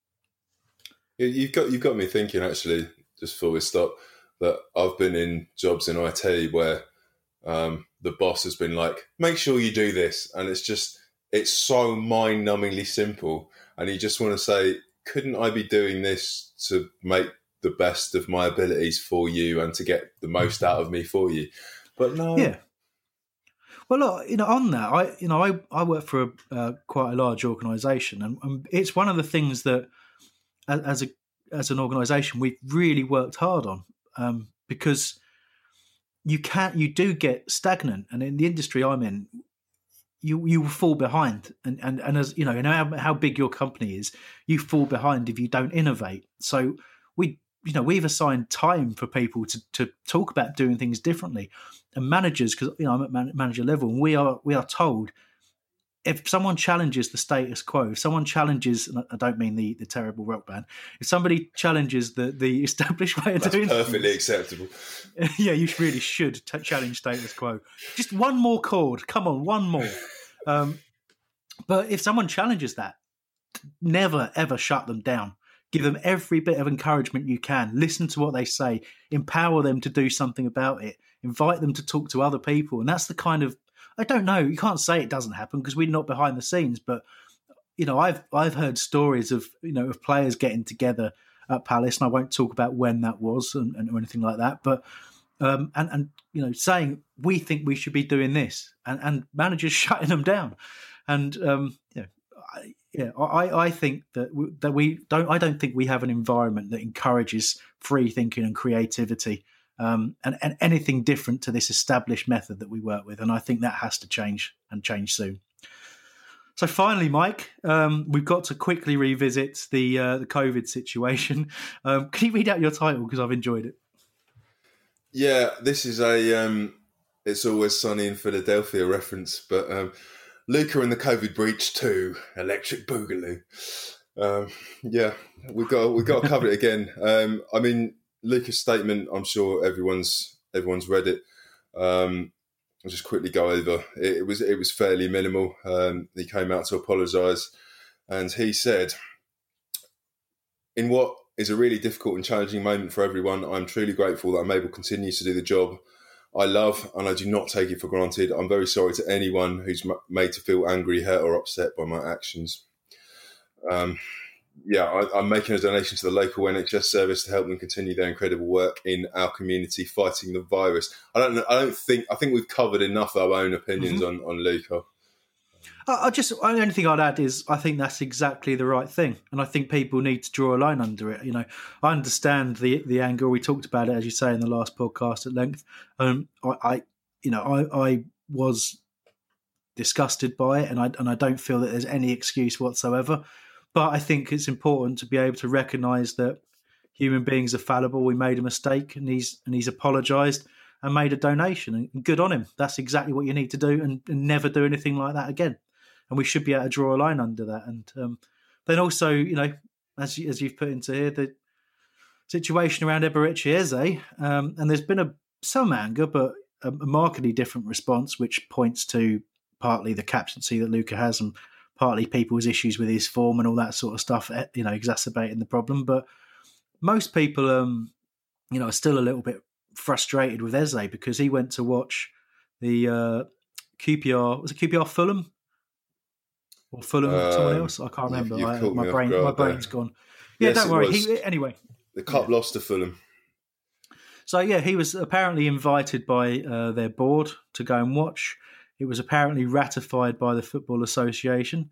You've got me thinking, actually, just before we stop, that I've been in jobs in IT where the boss has been like, make sure you do this. And it's so mind-numbingly simple. And you just want to say, couldn't I be doing this to make the best of my abilities for you and to get the most out of me for you? But no. Yeah. Well, look, on that, I work for quite a large organisation, and it's one of the things that, as an organisation, we've really worked hard on, because you do get stagnant, and in the industry I'm in, you will fall behind, and as you know how big your company is, you fall behind if you don't innovate. So we've assigned time for people to talk about doing things differently, and managers, because I'm at manager level, and we are told, if someone challenges the status quo, if someone challenges, and I don't mean the terrible rock band, if somebody challenges the established way of doing things, perfectly acceptable. Yeah, you really should challenge status quo. Just one more chord, come on, one more. But if someone challenges that, never ever shut them down. Give them every bit of encouragement you can. Listen to what they say. Empower them to do something about it. Invite them to talk to other people. And that's the kind of, I don't know, you can't say it doesn't happen because we're not behind the scenes, but I've heard stories of of players getting together at Palace, and I won't talk about when that was and or anything like that, but saying we think we should be doing this, and managers shutting them down, and I think I don't think we have an environment that encourages free thinking and creativity. And anything different to this established method that we work with. And I think that has to change, and change soon. So finally, Mike, we've got to quickly revisit the COVID situation. Can you read out your title, because I've enjoyed it? Yeah, this is a It's Always Sunny in Philadelphia reference, but Luca and the COVID breach 2, Electric Boogaloo. Yeah, we got to cover it again. I mean, Luca's statement, I'm sure everyone's read it. I'll just quickly go over. It was fairly minimal. He came out to apologise, and he said, "In what is a really difficult and challenging moment for everyone, I'm truly grateful that I'm able to continue to do the job I love, and I do not take it for granted. I'm very sorry to anyone who's made to feel angry, hurt, or upset by my actions." I'm making a donation to the local NHS service to help them continue their incredible work in our community fighting the virus. I think we've covered enough of our own opinions on Luca. The only thing I'd add is I think that's exactly the right thing, and I think people need to draw a line under it. You know, I understand the anger. We talked about it, as you say, in the last podcast at length. I was disgusted by it, and I don't feel that there's any excuse whatsoever. But I think it's important to be able to recognise that human beings are fallible. We made a mistake, and he's apologised and made a donation, and good on him. That's exactly what you need to do, and never do anything like that again. And we should be able to draw a line under that. And then also, you know, as you've put into here, the situation around Eberechi Eze, and there's been some anger, but a markedly different response, which points to partly the captaincy that Luca has, and partly people's issues with his form and all that sort of stuff, you know, exacerbating the problem. But most people, are still a little bit frustrated with Eze because he went to watch the QPR. Was it QPR Fulham? Or Fulham, someone else? I can't remember. My brain's gone. Yeah, yes, don't worry. Anyway. The Cup lost to Fulham. So, yeah, he was apparently invited by their board to go and watch. It was apparently ratified by the Football Association,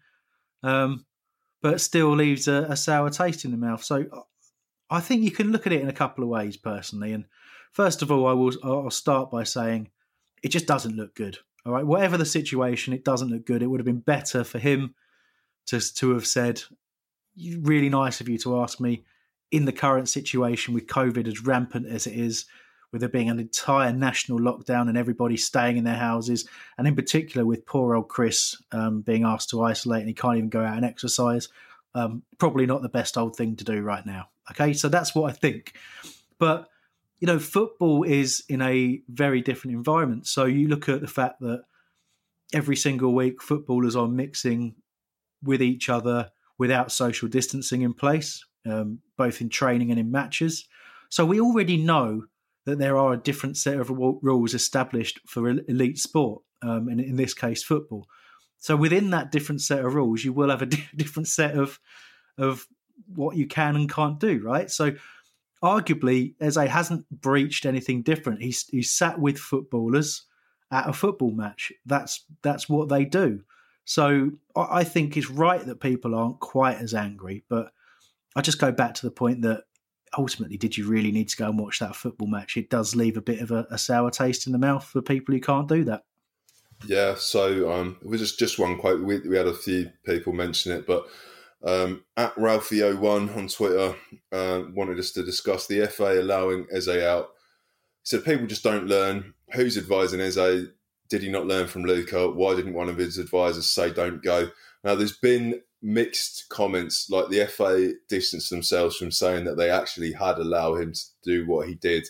but still leaves a sour taste in the mouth. So I think you can look at it in a couple of ways, personally. And first of all, I'll start by saying it just doesn't look good. All right, whatever the situation, it doesn't look good. It would have been better for him to have said, really nice of you to ask me, in the current situation with COVID as rampant as it is, with there being an entire national lockdown and everybody staying in their houses, and in particular with poor old Chris being asked to isolate and he can't even go out and exercise, probably not the best old thing to do right now. Okay, so that's what I think. But you know, football is in a very different environment. So you look at the fact that every single week footballers are mixing with each other without social distancing in place, both in training and in matches. So we already know that there are a different set of rules established for elite sport, and in this case, football. So within that different set of rules, you will have a different set of what you can and can't do, right? So arguably, Eze hasn't breached anything different. He's sat with footballers at a football match. That's what they do. So I think it's right that people aren't quite as angry. But I just go back to the point that ultimately, did you really need to go and watch that football match? It does leave a bit of a sour taste in the mouth for people who can't do that. Yeah, so it was just one quote. We had a few people mention it, but at Ralphie01 on Twitter wanted us to discuss the FA allowing Eze out. He said people just don't learn. Who's advising Eze? Did he not learn from Luca? Why didn't one of his advisors say don't go? Now, there's been mixed comments, like the FA distanced themselves from saying that they actually had allowed him to do what he did.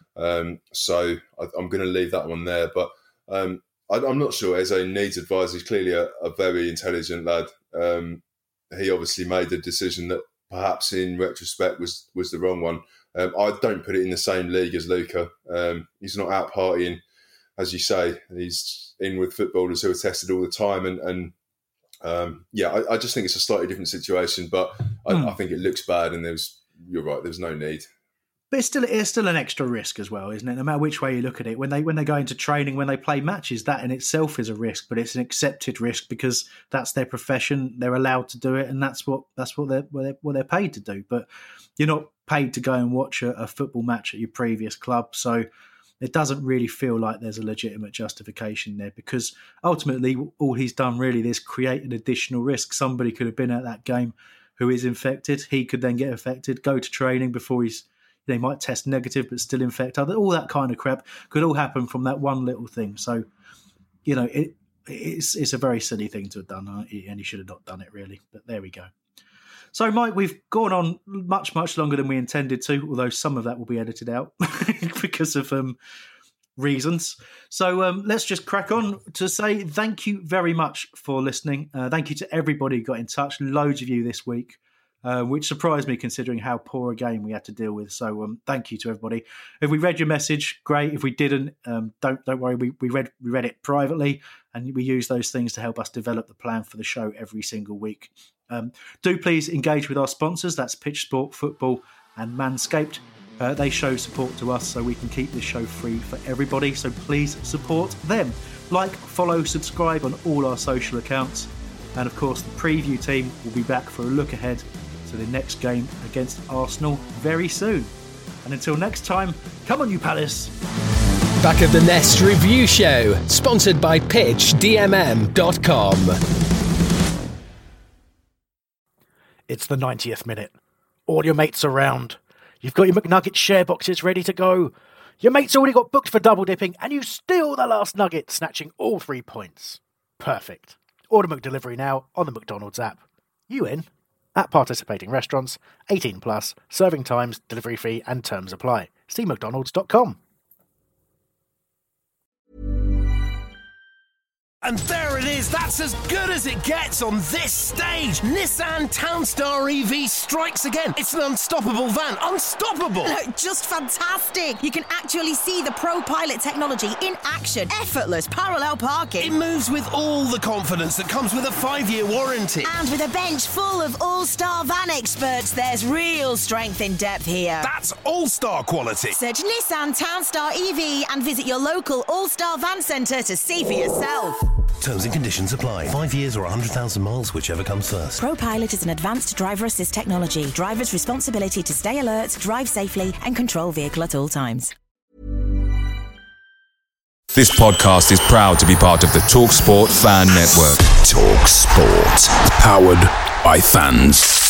So I'm going to leave that one there. But I'm not sure Eze needs advice. He's clearly a very intelligent lad. He obviously made the decision that perhaps in retrospect was the wrong one. I don't put it in the same league as Luca. He's not out partying, as you say. He's in with footballers who are tested all the time. I just think it's a slightly different situation, but I think it looks bad, and you're right, there's no need. But it's still an extra risk as well, isn't it? No matter which way you look at it, when they go into training, when they play matches, that in itself is a risk, but it's an accepted risk because that's their profession. They're allowed to do it, and that's what they're paid to do. But you're not paid to go and watch a football match at your previous club, so it doesn't really feel like there's a legitimate justification there, because ultimately all he's done really is create an additional risk. Somebody could have been at that game who is infected. He could then get affected, go to training before they might test negative but still infect others. All that kind of crap could all happen from that one little thing. So, you know, it's a very silly thing to have done, and he should have not done it, really. But there we go. So, Mike, we've gone on much, much longer than we intended to, although some of that will be edited out because of reasons. So let's just crack on to say thank you very much for listening. Thank you to everybody who got in touch. Loads of you this week, which surprised me considering how poor a game we had to deal with. So thank you to everybody. If we read your message, great. If we didn't, don't worry. We read it privately, and we use those things to help us develop the plan for the show every single week. Do please engage with our sponsors. That's Pitch Sport, Football and Manscaped. They show support to us so we can keep this show free for everybody. So please support them. Like, follow, subscribe on all our social accounts. And of course, the preview team will be back for a look ahead to the next game against Arsenal very soon. And until next time, come on you Palace! Back of the Nest Review Show, sponsored by PitchDMM.com. It's the 90th minute. All your mates around. You've got your McNugget share boxes ready to go. Your mate's already got booked for double dipping, and you steal the last nugget, snatching all 3 points. Perfect. Order McDelivery now on the McDonald's app. You in? At participating restaurants, 18 plus, serving times, delivery fee, and terms apply. See mcdonalds.com. And there it is, that's as good as it gets on this stage. Nissan Townstar EV strikes again. It's an unstoppable van, unstoppable. Look, just fantastic. You can actually see the ProPilot technology in action. Effortless parallel parking. It moves with all the confidence that comes with a 5-year warranty. And with a bench full of all-star van experts, there's real strength in depth here. That's all-star quality. Search Nissan Townstar EV and visit your local all-star van centre to see for yourself. Terms and conditions apply. 5 years or 100,000 miles, whichever comes first. ProPilot is an advanced driver assist technology. Driver's responsibility to stay alert, drive safely, and control vehicle at all times. This podcast is proud to be part of the TalkSport Fan Network. TalkSport. Powered by fans.